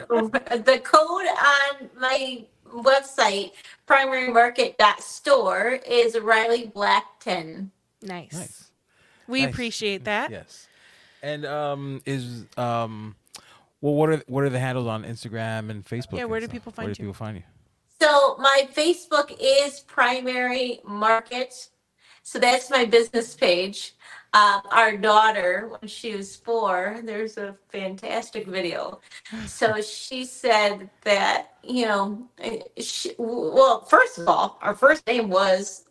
[SPEAKER 3] The code on my website, primary market dot store, is Riley Black ten.
[SPEAKER 1] Nice.
[SPEAKER 5] Nice.
[SPEAKER 1] We
[SPEAKER 5] Nice.
[SPEAKER 1] appreciate that.
[SPEAKER 5] Yes. And um is um well what are what are the handles on Instagram and Facebook?
[SPEAKER 1] Yeah,
[SPEAKER 5] and
[SPEAKER 1] where do
[SPEAKER 5] stuff?
[SPEAKER 1] people
[SPEAKER 5] Where
[SPEAKER 1] find
[SPEAKER 5] do
[SPEAKER 1] you?
[SPEAKER 5] people find you?
[SPEAKER 3] So my Facebook is Primary Market. So that's my business page. Um, our daughter, when she was four, there's a fantastic video. So she said that, you know, eh, she, well, first of all, our first name was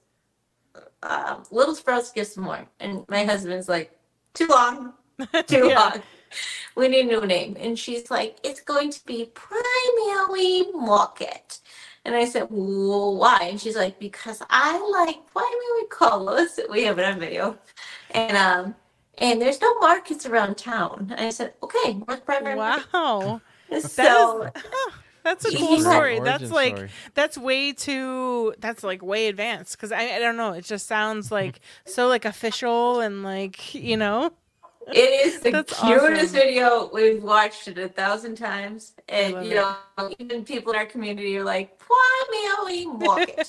[SPEAKER 3] uh, Little Sprouts Get Some More. And my husband's like, too long, too
[SPEAKER 1] Yeah.
[SPEAKER 3] long. We need a new name. And she's like, it's going to be Primary Market. And I said, well, why? And she's like, because I like primary colors. We have it on video. And um, and there's no markets around town. And I said, okay, where's primary market?
[SPEAKER 1] Wow.
[SPEAKER 3] So
[SPEAKER 1] Huh, that's a
[SPEAKER 3] Yeah.
[SPEAKER 1] cool
[SPEAKER 3] Origin
[SPEAKER 1] story. That's
[SPEAKER 5] Origin
[SPEAKER 1] like
[SPEAKER 5] story.
[SPEAKER 1] that's way too that's like way advanced because I, I don't know. It just sounds like so like official and like, you know.
[SPEAKER 3] it is the
[SPEAKER 1] That's
[SPEAKER 3] cutest
[SPEAKER 1] awesome.
[SPEAKER 3] video. We've watched it a thousand times.
[SPEAKER 1] love
[SPEAKER 3] And, you
[SPEAKER 1] it.
[SPEAKER 3] know, even people in our community are like, primary market.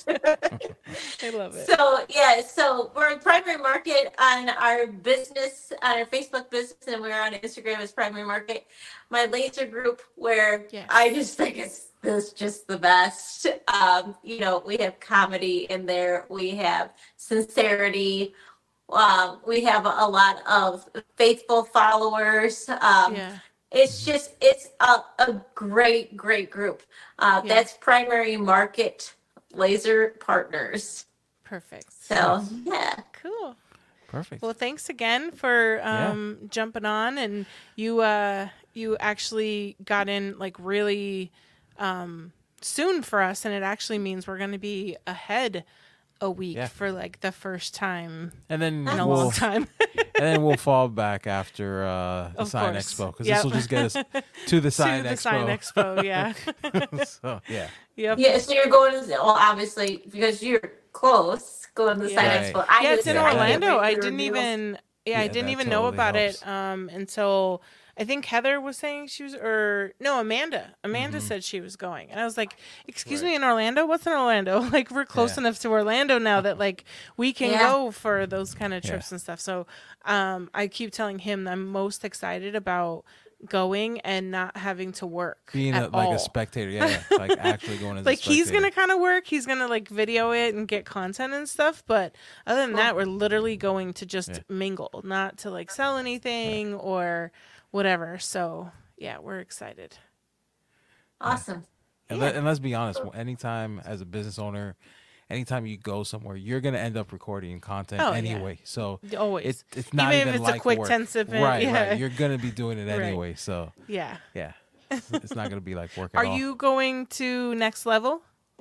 [SPEAKER 1] I love it.
[SPEAKER 3] So yeah, so we're in Primary Market on our business, on our Facebook business, and we're on Instagram as Primary Market. My laser group, where
[SPEAKER 1] Yes.
[SPEAKER 3] I just think it's this just the best. Um, you know, we have comedy in there, we have sincerity, um, we have a lot of faithful followers. Um,
[SPEAKER 1] Yeah.
[SPEAKER 3] it's just it's a, a great, great group. Uh,
[SPEAKER 1] Yeah.
[SPEAKER 3] That's Primary Market Laser Partners.
[SPEAKER 1] Perfect.
[SPEAKER 3] So yeah,
[SPEAKER 1] Cool.
[SPEAKER 5] Perfect.
[SPEAKER 1] Well, thanks again for
[SPEAKER 5] Yeah.
[SPEAKER 1] um, jumping on, and you uh, you actually got in like really um, soon for us, and it actually means we're going to be ahead a week
[SPEAKER 5] Yeah.
[SPEAKER 1] for like the first time
[SPEAKER 5] And then
[SPEAKER 1] in a
[SPEAKER 5] we'll
[SPEAKER 1] long time.
[SPEAKER 5] and then we'll fall back after uh, the
[SPEAKER 1] Of
[SPEAKER 5] Sign
[SPEAKER 1] course.
[SPEAKER 5] Expo because
[SPEAKER 1] Yep.
[SPEAKER 5] this will just get us to the Sign
[SPEAKER 1] to the
[SPEAKER 5] Expo.
[SPEAKER 1] Sign Expo, yeah.
[SPEAKER 5] So yeah,
[SPEAKER 1] Yep.
[SPEAKER 3] yeah. So you're going to well, obviously because you're close, going to the
[SPEAKER 1] Yeah.
[SPEAKER 3] Sign
[SPEAKER 5] Right.
[SPEAKER 3] Expo. I
[SPEAKER 1] Yeah,
[SPEAKER 3] just-
[SPEAKER 1] it's in
[SPEAKER 5] Yeah,
[SPEAKER 3] I can't
[SPEAKER 1] Orlando.
[SPEAKER 3] wait
[SPEAKER 1] I
[SPEAKER 3] for the
[SPEAKER 1] didn't
[SPEAKER 3] reveals.
[SPEAKER 1] even yeah, I
[SPEAKER 5] Yeah,
[SPEAKER 1] didn't
[SPEAKER 5] that
[SPEAKER 1] even know
[SPEAKER 5] totally
[SPEAKER 1] about
[SPEAKER 5] helps.
[SPEAKER 1] it um until I think Heather was saying she was or no, Amanda. Amanda
[SPEAKER 5] Mhm.
[SPEAKER 1] said she was going. And I was like, "Excuse
[SPEAKER 5] Right.
[SPEAKER 1] me, in Orlando? What's in Orlando?" Like we're close
[SPEAKER 5] Yeah.
[SPEAKER 1] enough to Orlando now that like we can
[SPEAKER 3] Yeah.
[SPEAKER 1] go for those kind of
[SPEAKER 5] Yeah.
[SPEAKER 1] trips and stuff. So, um I keep telling him that I'm most excited about going and not having to work
[SPEAKER 5] being
[SPEAKER 1] at
[SPEAKER 5] a, like
[SPEAKER 1] all.
[SPEAKER 5] a spectator, yeah, yeah. Like actually going as
[SPEAKER 1] Like
[SPEAKER 5] a
[SPEAKER 1] he's
[SPEAKER 5] spectator.
[SPEAKER 1] gonna kind of work. He's gonna like video it and get content and stuff. But other than that, we're literally going to just
[SPEAKER 5] Yeah.
[SPEAKER 1] mingle, not to like sell anything or whatever. So yeah, we're excited.
[SPEAKER 3] Awesome.
[SPEAKER 5] And, let, and let's be honest, anytime as a business owner, anytime you go somewhere, you're gonna end up recording content
[SPEAKER 1] Oh, yeah.
[SPEAKER 5] anyway. So
[SPEAKER 1] Always,
[SPEAKER 5] it's it's not
[SPEAKER 1] even
[SPEAKER 5] even,
[SPEAKER 1] if it's
[SPEAKER 5] like
[SPEAKER 1] a quick
[SPEAKER 5] work.
[SPEAKER 1] ten second.
[SPEAKER 5] right,
[SPEAKER 1] yeah,
[SPEAKER 5] right. You're gonna be doing it
[SPEAKER 1] Right.
[SPEAKER 5] anyway. So
[SPEAKER 1] yeah.
[SPEAKER 5] yeah, it's, it's not gonna be like work
[SPEAKER 1] Are
[SPEAKER 5] at all.
[SPEAKER 1] you going to next level?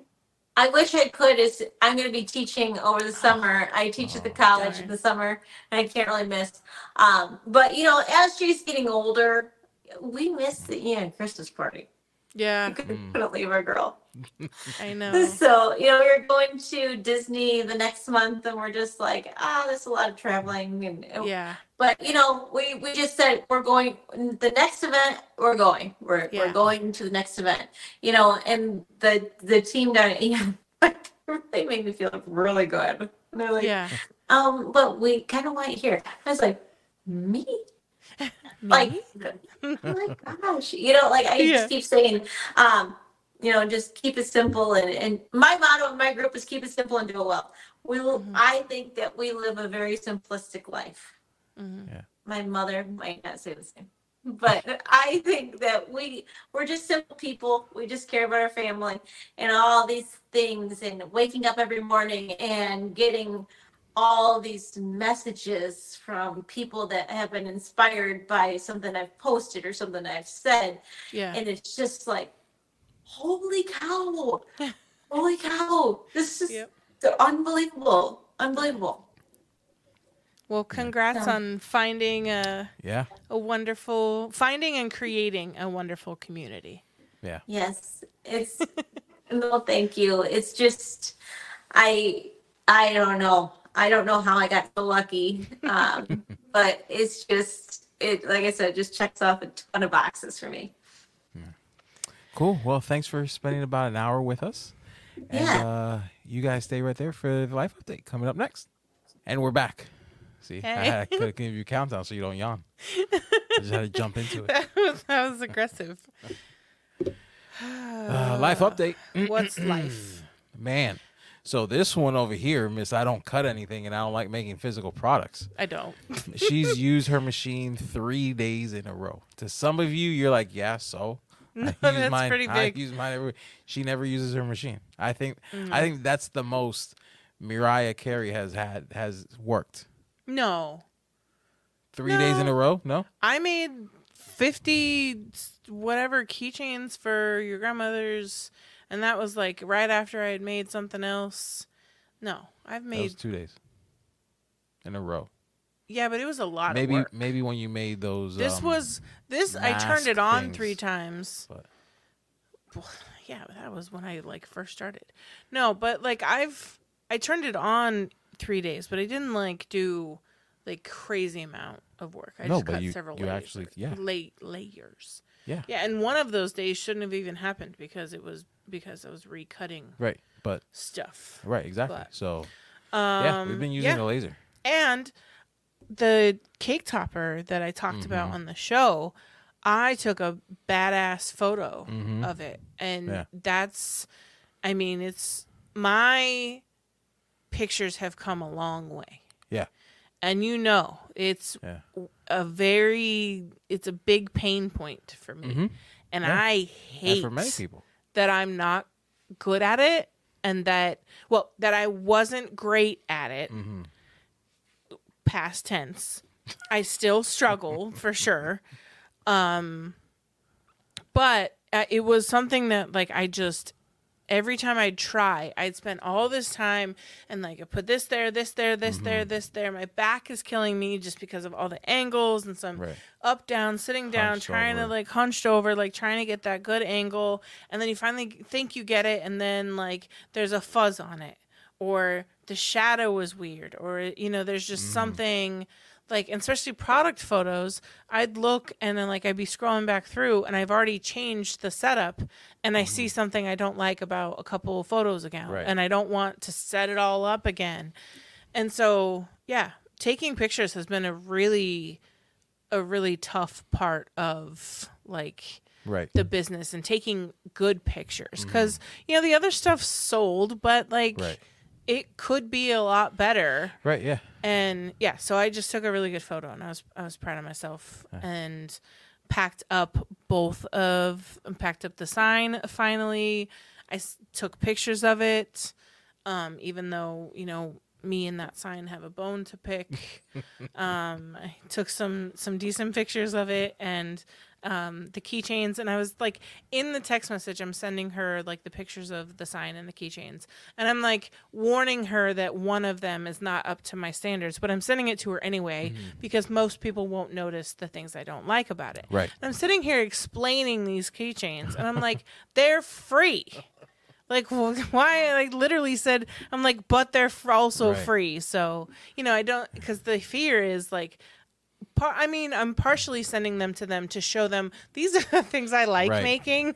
[SPEAKER 3] I wish I could. Is I'm going to be teaching over the summer. I teach at the
[SPEAKER 5] Oh,
[SPEAKER 3] college
[SPEAKER 1] darn.
[SPEAKER 3] in the summer, and I can't really miss. Um, but you know, as she's getting older, we miss the Ian Christmas party.
[SPEAKER 1] Yeah,
[SPEAKER 3] You couldn't,
[SPEAKER 5] Mm.
[SPEAKER 3] couldn't leave our girl.
[SPEAKER 1] I know.
[SPEAKER 3] So you know, we're going to Disney the next month, and we're just like, ah, there's a lot of traveling, and
[SPEAKER 1] Yeah,
[SPEAKER 3] but you know, we we just said we're going the next event. We're going. We're
[SPEAKER 1] Yeah.
[SPEAKER 3] we're going to the next event. You know, and the the team down at Ian, they made me feel really good. And they're like,
[SPEAKER 1] yeah.
[SPEAKER 3] um, but we kind of want you here. I was like, me? Like, oh my gosh, you know, like I
[SPEAKER 1] Yeah.
[SPEAKER 3] just keep saying, um, you know, just keep it simple. And, and my motto in my group is keep it simple and do it well. We will,
[SPEAKER 1] Mhm.
[SPEAKER 3] I think that we live a very simplistic life.
[SPEAKER 1] Mhm.
[SPEAKER 3] My mother might not say the same, but I think that we we're just simple people. We just care about our family and all these things, and waking up every morning and getting all these messages from people that have been inspired by something I've posted or something I've said,
[SPEAKER 1] Yeah.
[SPEAKER 3] and it's just like, holy cow, holy cow, this is
[SPEAKER 1] Yep.
[SPEAKER 3] unbelievable, unbelievable.
[SPEAKER 1] Well, congrats
[SPEAKER 3] Yeah.
[SPEAKER 1] on finding a
[SPEAKER 5] Yeah,
[SPEAKER 1] a wonderful finding and creating a wonderful community.
[SPEAKER 5] yeah.
[SPEAKER 3] Yes, it's no, thank you. It's just I I don't know. I don't know how I got so lucky. Um, but it's just it like I said, just checks off a ton of boxes for me.
[SPEAKER 5] Cool. Well, thanks for spending about an hour with us. And
[SPEAKER 3] Yeah.
[SPEAKER 5] uh, you guys stay right there for the life update coming up next. And we're back. See, I,
[SPEAKER 1] Hey.
[SPEAKER 5] had- I could have given you a countdown so you don't yawn. I just had to jump into it.
[SPEAKER 1] That was, that was aggressive.
[SPEAKER 5] Uh, life update.
[SPEAKER 1] What's life?
[SPEAKER 5] Man. So this one over here, Miss, I don't cut anything and I don't like making physical products.
[SPEAKER 1] I don't.
[SPEAKER 5] She's used her machine three days in a row. To some of you, you're like, yeah, so.
[SPEAKER 1] No,
[SPEAKER 5] I use
[SPEAKER 1] that's
[SPEAKER 5] mine,
[SPEAKER 1] pretty
[SPEAKER 5] I
[SPEAKER 1] big.
[SPEAKER 5] use mine every, she never uses her machine. I think
[SPEAKER 1] Mm.
[SPEAKER 5] I think that's the most Mariah Carey has had has worked.
[SPEAKER 1] No.
[SPEAKER 5] Three
[SPEAKER 1] No.
[SPEAKER 5] days in a row? No?
[SPEAKER 1] I made fifty whatever keychains for your grandmother's, and that was like right after I had made something else. No, I've
[SPEAKER 5] That was
[SPEAKER 1] made
[SPEAKER 5] two days in a row.
[SPEAKER 1] yeah, but it was a lot
[SPEAKER 5] Maybe
[SPEAKER 1] of work.
[SPEAKER 5] maybe when you made those
[SPEAKER 1] This
[SPEAKER 5] um,
[SPEAKER 1] was this I turned it
[SPEAKER 5] mask
[SPEAKER 1] on
[SPEAKER 5] things,
[SPEAKER 1] three times.
[SPEAKER 5] but-
[SPEAKER 1] Yeah, but that was when I like first started. No, but like I've I turned it on three days, but I didn't like do like crazy amount of work. I
[SPEAKER 5] No,
[SPEAKER 1] just
[SPEAKER 5] but
[SPEAKER 1] cut
[SPEAKER 5] you-
[SPEAKER 1] several
[SPEAKER 5] you
[SPEAKER 1] layers.
[SPEAKER 5] actually- yeah.
[SPEAKER 1] lay, layers.
[SPEAKER 5] Yeah.
[SPEAKER 1] Yeah, and one of those days shouldn't have even happened because it was because I was recutting
[SPEAKER 5] Right. But
[SPEAKER 1] stuff.
[SPEAKER 5] right, exactly.
[SPEAKER 1] But,
[SPEAKER 5] so
[SPEAKER 1] Um,
[SPEAKER 5] yeah, we've been using
[SPEAKER 1] yeah.
[SPEAKER 5] the laser.
[SPEAKER 1] And the cake topper that I talked about
[SPEAKER 5] Mhm.
[SPEAKER 1] on the show, I took a badass photo
[SPEAKER 5] Mhm.
[SPEAKER 1] of it. And
[SPEAKER 5] Yeah.
[SPEAKER 1] that's, I mean, it's my pictures have come a long way.
[SPEAKER 5] Yeah.
[SPEAKER 1] And you know, it's
[SPEAKER 5] Yeah.
[SPEAKER 1] a very, it's a big pain point for me.
[SPEAKER 5] Mhm.
[SPEAKER 1] And
[SPEAKER 5] Yeah.
[SPEAKER 1] I
[SPEAKER 5] And
[SPEAKER 1] hate
[SPEAKER 5] for many people.
[SPEAKER 1] that I'm not good at it and that, well, that I wasn't great at it.
[SPEAKER 5] Mm-hmm.
[SPEAKER 1] Past tense. I still struggle for sure. Um but uh, it was something that like I just every time I'd try, I'd spend all this time and like I put this there, this there, this there,
[SPEAKER 5] Mm-hmm.
[SPEAKER 1] this there. My back is killing me just because of all the angles and some
[SPEAKER 5] Right.
[SPEAKER 1] up, down, sitting down,
[SPEAKER 5] Hunched
[SPEAKER 1] trying to
[SPEAKER 5] over.
[SPEAKER 1] like hunched over, like trying to get that good angle. And then you finally think you get it, and then like there's a fuzz on it, or the shadow is weird, or you know, there's just something like, and especially product photos, I'd look and then like I'd be scrolling back through and I've already changed the setup and I see something I don't like about a couple of photos ago,
[SPEAKER 5] Right.
[SPEAKER 1] and I don't want to set it all up again. And so, yeah, taking pictures has been a really a really tough part of like
[SPEAKER 5] Right.
[SPEAKER 1] the business and taking good pictures, because you know the other stuff's sold, but like
[SPEAKER 5] Right.
[SPEAKER 1] it could be a lot better.
[SPEAKER 5] Right. Yeah.
[SPEAKER 1] And yeah, so I just took a really good photo, and I was I was proud of myself, and packed up both of packed up the sign finally. I s- took pictures of it, um, even though you know me and that sign have a bone to pick. um, I took some some decent pictures of it, and um, the keychains, and I was like, in the text message, I'm sending her like the pictures of the sign and the keychains, and I'm like warning her that one of them is not up to my standards, but I'm sending it to her anyway because most people won't notice the things I don't like about it.
[SPEAKER 5] Right.
[SPEAKER 1] And I'm sitting here explaining these keychains, and I'm like, they're free. Like, well, why? I like literally said, I'm like, but they're f- also
[SPEAKER 5] Right.
[SPEAKER 1] free. So, you know, I don't, because the fear is like, par- I mean, I'm partially sending them to them to show them these are the things I like
[SPEAKER 5] Right.
[SPEAKER 1] making.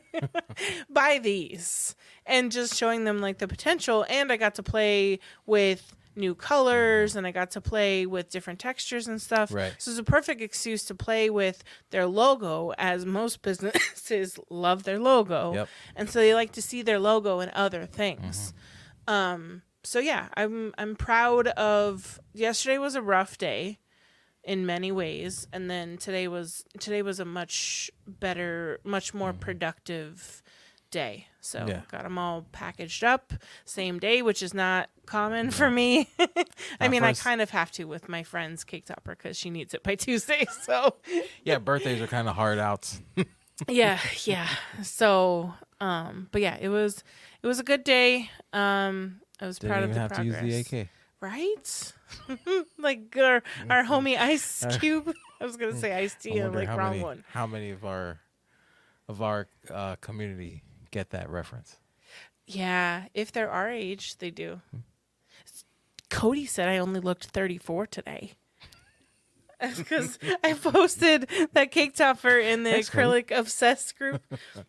[SPEAKER 1] Buy these. And just showing them like the potential. And I got to play with new colors, and I got to play with different textures and stuff.
[SPEAKER 5] Right.
[SPEAKER 1] So it's a perfect excuse to play with their logo, as most businesses love their logo.
[SPEAKER 5] Yep.
[SPEAKER 1] And so they like to see their logo in other things. Um, so yeah, I'm I'm proud of yesterday was a rough day in many ways, and then today was today was a much better, much more productive day. So
[SPEAKER 5] Yeah.
[SPEAKER 1] got them all packaged up same day, which is not common for me. I
[SPEAKER 5] Not
[SPEAKER 1] mean,
[SPEAKER 5] for
[SPEAKER 1] I
[SPEAKER 5] us.
[SPEAKER 1] kind of have to with my friend's cake topper because she needs it by Tuesday. So
[SPEAKER 5] Yeah. Birthdays are kind of hard outs.
[SPEAKER 1] yeah, yeah. So, um, but yeah, it was it was a good day. Um, I was
[SPEAKER 5] Didn't
[SPEAKER 1] proud
[SPEAKER 5] even
[SPEAKER 1] of the
[SPEAKER 5] have
[SPEAKER 1] progress.
[SPEAKER 5] to use the A K.
[SPEAKER 1] Right? Like our, our homie Ice Cube. I was gonna say Ice
[SPEAKER 5] I
[SPEAKER 1] Tea, and
[SPEAKER 5] wonder
[SPEAKER 1] like
[SPEAKER 5] how
[SPEAKER 1] wrong
[SPEAKER 5] many
[SPEAKER 1] one.
[SPEAKER 5] how many of our of our uh, community get that reference.
[SPEAKER 1] Yeah, if they're our age, they do. Cody said I only looked thirty-four today. Because I posted that cake topper in the
[SPEAKER 5] Thanks, Cody.
[SPEAKER 1] acrylic obsessed group.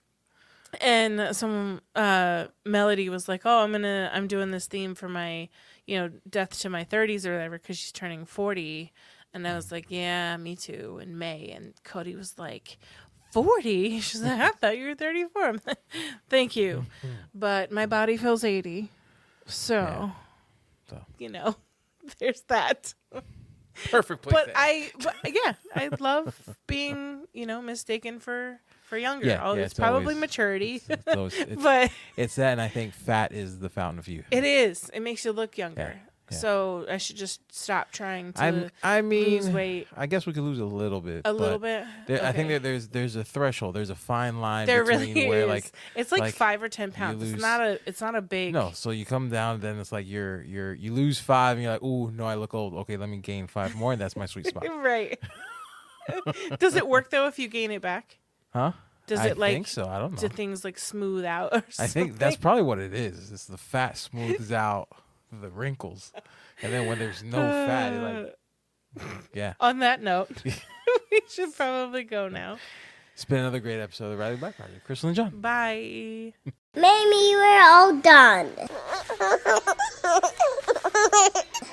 [SPEAKER 1] And some uh, Melody was like, "Oh, I'm gonna, I'm doing this theme for my, you know, death to my thirties or whatever, because she's turning forty." And I was like, "Yeah, me too." In May, and Cody was like, forty? She's like, I thought you were thirty-four. I'm like, thank you. But my body feels eighty. So,
[SPEAKER 5] Yeah. So.
[SPEAKER 1] you know, there's that.
[SPEAKER 5] Perfect place.
[SPEAKER 1] But
[SPEAKER 5] to
[SPEAKER 1] I, but yeah, I love being, you know, mistaken for, for younger.
[SPEAKER 5] Yeah,
[SPEAKER 1] Oh,
[SPEAKER 5] yeah,
[SPEAKER 1] it's,
[SPEAKER 5] it's
[SPEAKER 1] probably
[SPEAKER 5] always-
[SPEAKER 1] maturity.
[SPEAKER 5] It's, it's, those- it's,
[SPEAKER 1] but
[SPEAKER 5] it's that, and I think fat is the fountain of youth.
[SPEAKER 1] it is. It makes you look younger.
[SPEAKER 5] yeah.
[SPEAKER 1] So I should just stop trying to
[SPEAKER 5] I'm, I mean,
[SPEAKER 1] lose weight
[SPEAKER 5] I guess we could lose a little bit.
[SPEAKER 1] a little
[SPEAKER 5] but
[SPEAKER 1] bit.
[SPEAKER 5] There, I think
[SPEAKER 1] Okay.
[SPEAKER 5] that there's there's a threshold. There's a fine line
[SPEAKER 1] There
[SPEAKER 5] between
[SPEAKER 1] really
[SPEAKER 5] where
[SPEAKER 1] is.
[SPEAKER 5] like
[SPEAKER 1] it's like,
[SPEAKER 5] like,
[SPEAKER 1] five or ten pounds.
[SPEAKER 5] lose-
[SPEAKER 1] It's not a. It's not a big.
[SPEAKER 5] no, so you come down, then it's like you're you're you lose five, and you're like, ooh, no, I look old. Okay, let me gain five more, and that's my sweet spot,
[SPEAKER 1] Right. Does it work though if you gain it back?
[SPEAKER 5] huh?
[SPEAKER 1] Does
[SPEAKER 5] I
[SPEAKER 1] it like
[SPEAKER 5] think so. I don't
[SPEAKER 1] do
[SPEAKER 5] know.
[SPEAKER 1] things like smooth out? Or
[SPEAKER 5] I think that's
[SPEAKER 1] something?
[SPEAKER 5] probably what it is. It's the fat smooths out the wrinkles, and then when there's no fat, it's like yeah.
[SPEAKER 1] On that note, we should probably go now.
[SPEAKER 5] It's been another great episode of the Riley Black Project. Crystal and John.
[SPEAKER 1] Bye.
[SPEAKER 6] Maybe we're all done.